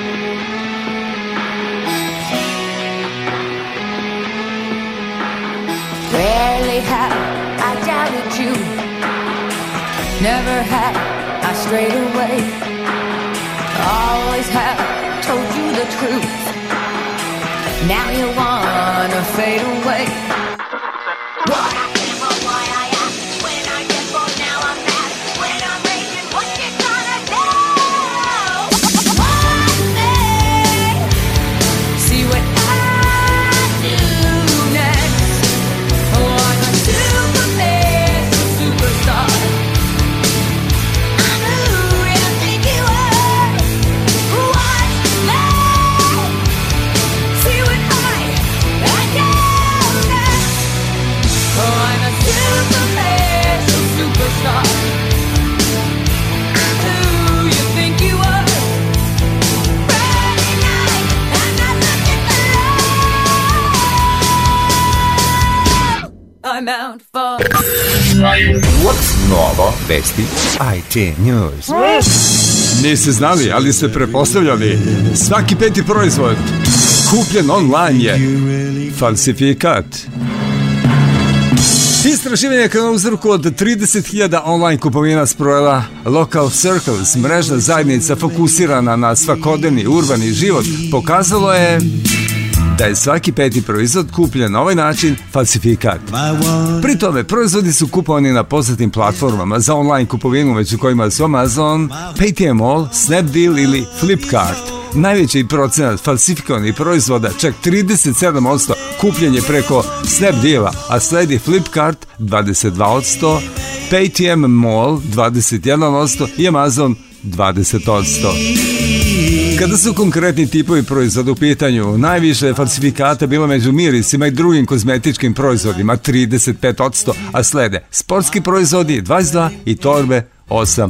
Rarely have I doubted you. Never have I strayed away. Always have told you the truth. Now you wanna fade away. Why? I'm out for... What's novo? Vesti IT News. Niste znali, ali ste prepostavljali. Svaki peti proizvod kupljen online je falsifikat. Istraživanje kao uzorku od 30.000 online kupovina sprovela Local Circles, mrežna zajednica fokusirana na svakodnevni urbani život, pokazalo je da je svaki peti proizvod kupljen na ovaj način falsifikat. Pri tome, proizvodi su kupovani na poznatim platformama za online kupovinu, među kojima su Amazon, Paytm Mall, Snapdeal ili Flipkart. Najveći procenat falsifikovanih proizvoda, čak 37%, kupljen je preko Snapdeala, a sledi Flipkart 22%, Paytm Mall 21% i Amazon 20%. Kada su konkretni tipovi proizvoda u pitanju, najviše je falsifikata bilo među mirisima i drugim kozmetičkim proizvodima 35%, a slede sportski proizvodi 22% i torbe 8%.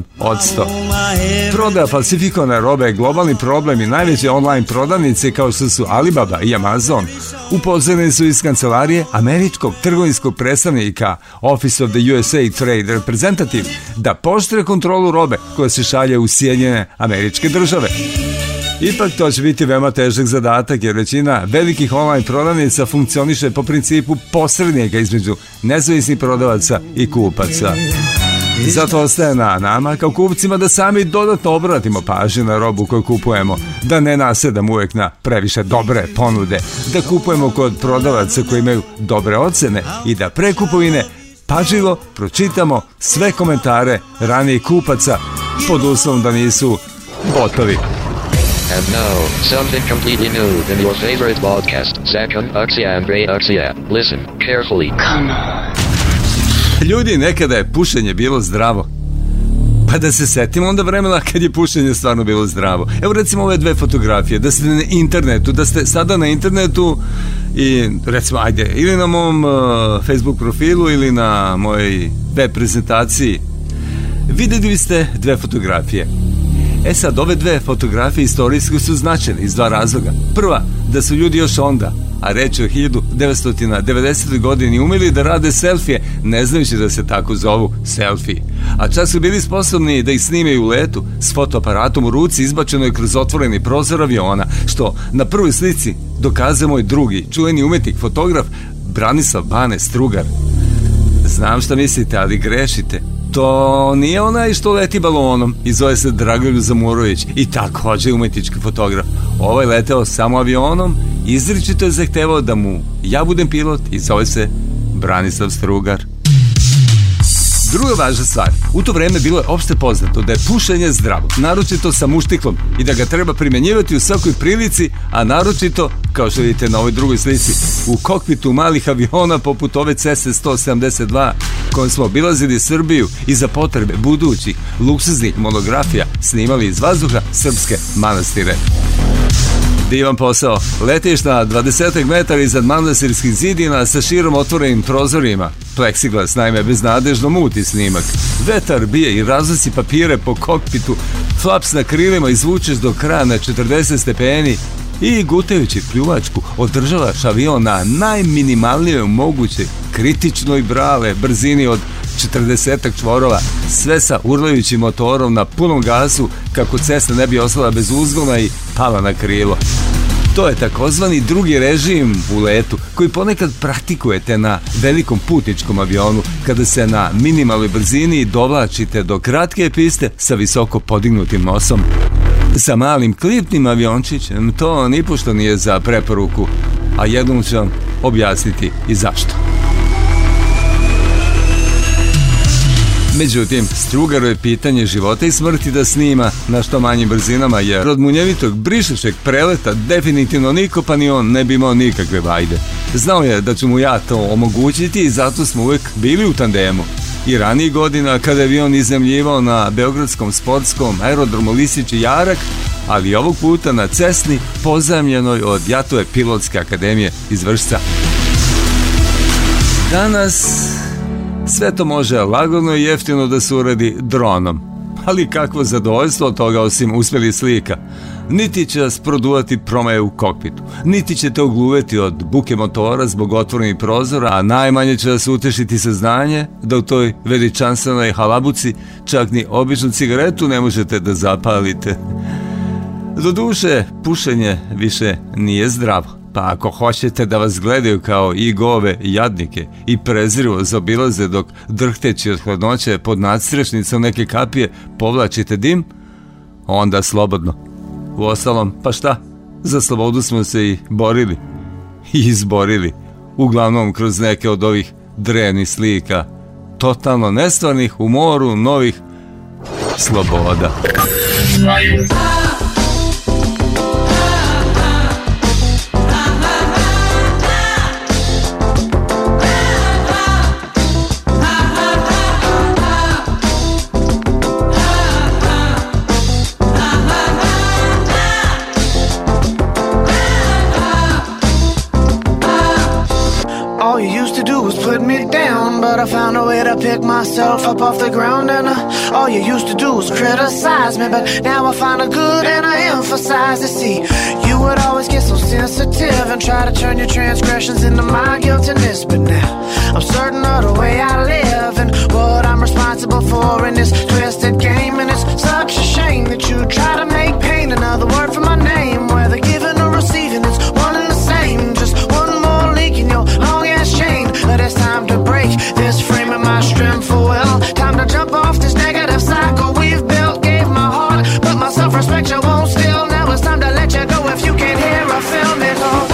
Prodaja falsifikovane robe je globalni problem i najveće online prodavnice kao što su Alibaba i Amazon upozoreni su iz kancelarije američkog trgovinskog predstavnika Office of the USA Trade Representative da pooštre kontrolu robe koja se šalje u Sjedinjene Američke Države. Ipak to će biti veoma težak zadatak jer većina velikih online prodavnica funkcioniše po principu posrednika između nezavisnih prodavaca i kupaca. Zato ostaje na nama kao kupcima da sami dodatno obratimo pažnju na robu koju kupujemo, da ne nasedamo uvijek na previše dobre ponude, da kupujemo kod prodavaca koji imaju dobre ocene i da pre kupovine pažljivo pročitamo sve komentare ranijih kupaca pod uslovom da nisu botovi. And now, something completely new in your favorite podcast, Zakon Akcija Bre Akcija. Listen carefully. Come on. Ljudi, nekada je pušenje bilo zdravo. Pa da se setimo onda vremena kad je pušenje stvarno bilo zdravo. Evo recimo ove dve fotografije, da ste na internetu, da ste sada na internetu i recimo ajde, ili na mom Facebook profilu ili na mojoj web prezentaciji. Vidjeli ste dve fotografije. E sad, ove dve fotografije istorijske su značajne iz dva razloga. Prva, da su ljudi još onda, a reč je o 1990. godini, umeli da rade selfije, ne znajući da se tako zovu selfie. A čak su bili sposobni da ih snimaju u letu s fotoaparatom u ruci izbačeno je kroz otvoreni prozor aviona, što na prvoj slici dokazuje moj drugi, čuveni umetnik, fotograf Branislav Bane Strugar. Znam šta mislite, ali grešite. To nije onaj što leti balonom i zove se Dragoljub Zamurović i također umetnički fotograf. Ovaj leteo samo avionom, izričito je zahtevao da mu ja budem pilot i zove se Branislav Strugar. Druga važna stvar, u to vreme bilo je opšte poznato da je pušenje zdravo, naročito sa muštiklom i da ga treba primjenjivati u svakoj prilici, a naročito, kao što vidite na ovoj drugoj slici, u kokpitu malih aviona poput ove CS-172 kojom smo obilazili Srbiju i za potrebe budućih luksuznih monografija snimali iz vazduha srpske manastire. Divan posao, letiš na 20 metara iznad manastirskih zidina sa širom otvorenim prozorima. Pleksiglas naime beznadežno muti snimak. Vetar bije i raznosi papire po kokpitu, flaps na krilima izvučeš do kraja na 40 stepeni i gutajući pljuvačku održavaš avion na najminimalnijoj mogućoj kritičnoj brale brzini od 40 čvorova, sve sa urlajućim motorom na punom gasu kako cesta ne bi ostala bez uzgona i pala na krilo. To je takozvani drugi režim u letu koji ponekad praktikujete na velikom putničkom avionu kada se na minimalnoj brzini dovlačite do kratke piste sa visoko podignutim nosom. Sa malim klipnim aviončićem to nipošto nije za preporuku, a jednom ću vam objasniti i zašto. Međutim, Strugaru je pitanje života i smrti da snima na što manjim brzinama, jer od munjevitog brišećeg preleta definitivno niko pa ni on ne bi imao nikakve vajde. Znao je da ću mu ja to omogućiti i zato smo uvijek bili u tandemu. I ranijih godina kada je avion izemljivao na beogradskom sportskom aerodromu Lisići Jarak, ali ovog puta na cesni pozajmljenoj od Jatove pilotske akademije iz Vršca. Danas sve to može lagano i jeftino da se uradi dronom. Ali kakvo zadovoljstvo od toga osim uspjelih slika. Niti će vas produvati promaje u kokpitu, niti ćete ogluveti od buke motora zbog otvorenih prozora, a najmanje će vas utešiti saznanje da u toj veličanstvenoj halabuci čak ni običnu cigaretu ne možete da zapalite. Doduše, pušenje više nije zdravo. Pa ako hoćete da vas gledaju kao igove jadnike i prezrivo zaobilaze dok drhteći od hladnoće pod nadstrešnicom neke kapije povlačite dim, onda slobodno. Uostalom, pa šta? Za slobodu smo se i borili. izborili, uglavnom kroz neke od ovih drevnih slika, totalno nestvarnih u moru novih sloboda. All you used to do was put me down, but I found a way to pick myself up off the ground. And all you used to do was criticize me, but now I find a good and I emphasize it. See, you would always get so sensitive and try to turn your transgressions into my guiltiness. But now I'm certain of the way I live and what I'm responsible for in this twisted game. And it's such a shame that you try to make pain another word for my name. Whether giving or receiving, it's one and the same. Just one more link in your long ass chain. But it's time to break this frame of my strength for well. Time to jump off this negative cycle we've built. Gave my heart, but my self-respect you won't steal. Now it's time to let you go if you can't hear or feel me. Oh.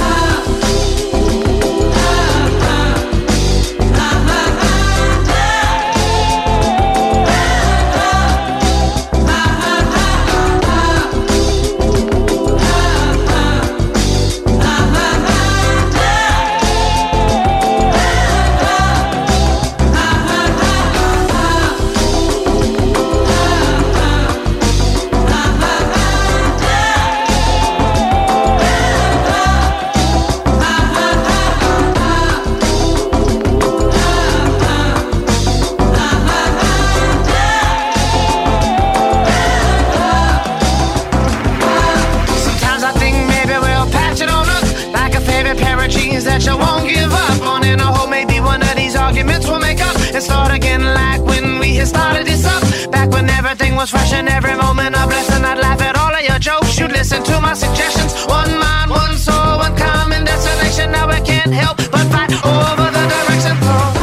That you won't give up on, and I hope maybe one of these arguments will make up and start again like when we had started this up. Back when everything was fresh and every moment a blessing. I'd laugh at all of your jokes, you'd listen to my suggestions. One mind, one soul, one common destination. Now I can't help but fight over the direction.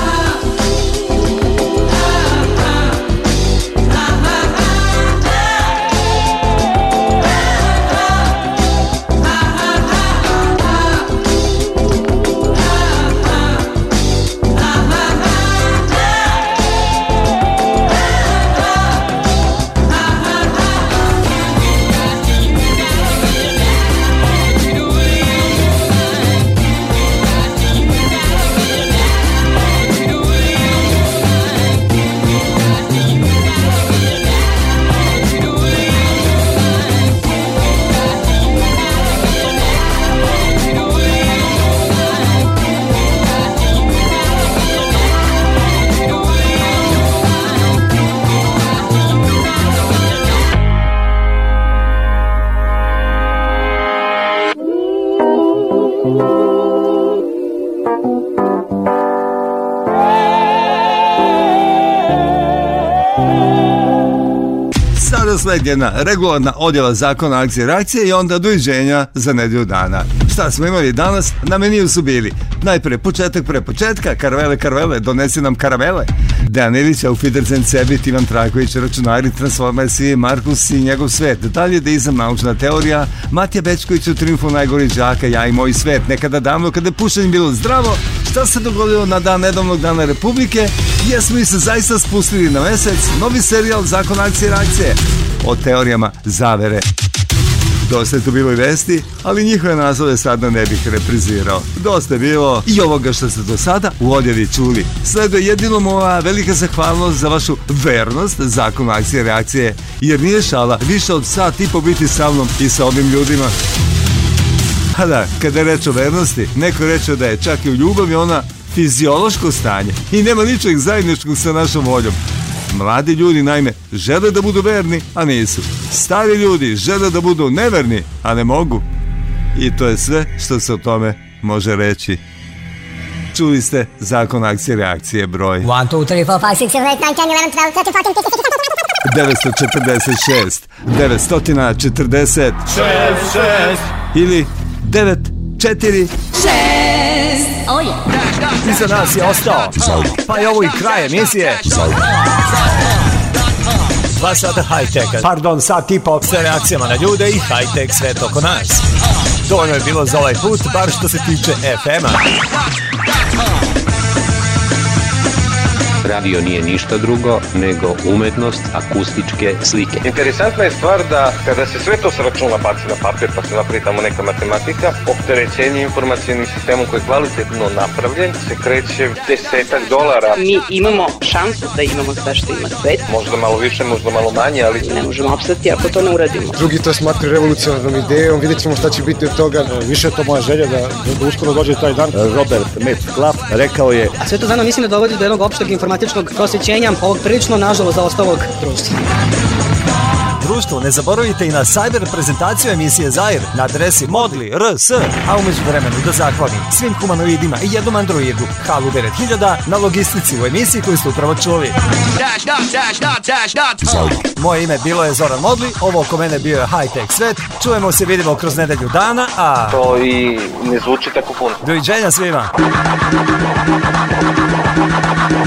Sledljena regularna odjela zakona akcije i reakcije i onda doviđenja za nedelju dana. Šta smo imali danas? Na meniju su bili najpre početak pre početka, Karvele, donesi nam karamele. Dejan Ilić, Auf Wiedersehen, Cebit, Ivan Traković, računari, transformersi, Markus i njegov svet, dalje deizam, naučna teorija, Matija Bečković u Triumfu najgorih đaka, ja i moj svet, nekada davno kada je pušenje bilo zdravo, šta se dogodilo na dan nedavnog dana Republike, jesmo li se zaista spustili na mesec, novi serijal Zakon akcije i reakcije, o teorijama zavere. Dosta je tu bilo i vesti, ali njihove nazove sada ne bih reprizirao. Dosta je bilo i ovoga što ste do sada u odjeli čuli. Sleduje jedino moja velika zahvalnost za vašu vernost Zakonu akcije i reakcije, jer nije šala više od sat i po biti sa mnom i sa ovim ljudima. A da, kada je reč o vernosti, neko reče da je čak i u ljubavi ona fiziološko stanje i nema ničeg zajedničkog sa našom voljom. Mladi ljudi, naime, žele da budu verni, a nisu. Stari ljudi žele da budu neverni, a ne mogu. I to je sve što se o tome može reći. Čuli ste Zakon akcije i reakcije broj 1, 2, 3, 4, 5, 6, 7, 8, 9, 10, 11, 12, 13, 14, 946 ili 946. Oh yeah. Iza nas je ostao, pa je ovo i kraj emisije. 2 sata high-tech, pardon, sat i po sa reakcijama na ljude i high-tech svet oko nas. Dovoljno je bilo za ovaj put, bar što se tiče FM-a. Radio nije ništa drugo nego umetnost akustičke slike. Interesantna je stvar da kada se sve to s računa baci na papir pa se napravi tamo neka matematika, opterećenje informacijnim sistemom koji je kvalitetno napravljen se kreće $10. Mi imamo šansu da imamo sve što ima svet. Možda malo više, možda malo manje, ali ne možemo opstati ako to ne uradimo. Drugi to smatraju revolucionarnom idejom, vidjet ćemo šta će biti od toga. Više je to moja želja da uskoro dođe taj dan. Robert Metcalf rekao je: a sve to zajedno mislim da dovodi do jednog opšteg informatičnog prosvećenja ovog prilično, nažalost, zaostalog društva. Društvo, ne zaboravite i na cyber prezentaciju emisije Zair na adresi modli.rs, a umeđu vremenu da zahvalim svim humanoidima i jednom androidu Halu 9000 na logistici u emisiji koju ste upravo čuli. Moje ime bilo je Zoran Modli, ovo oko mene bio je High Tech Svet, čujemo se, vidimo kroz nedelju dana, a... to i ne zvuči tako puno. Doviđenja svima!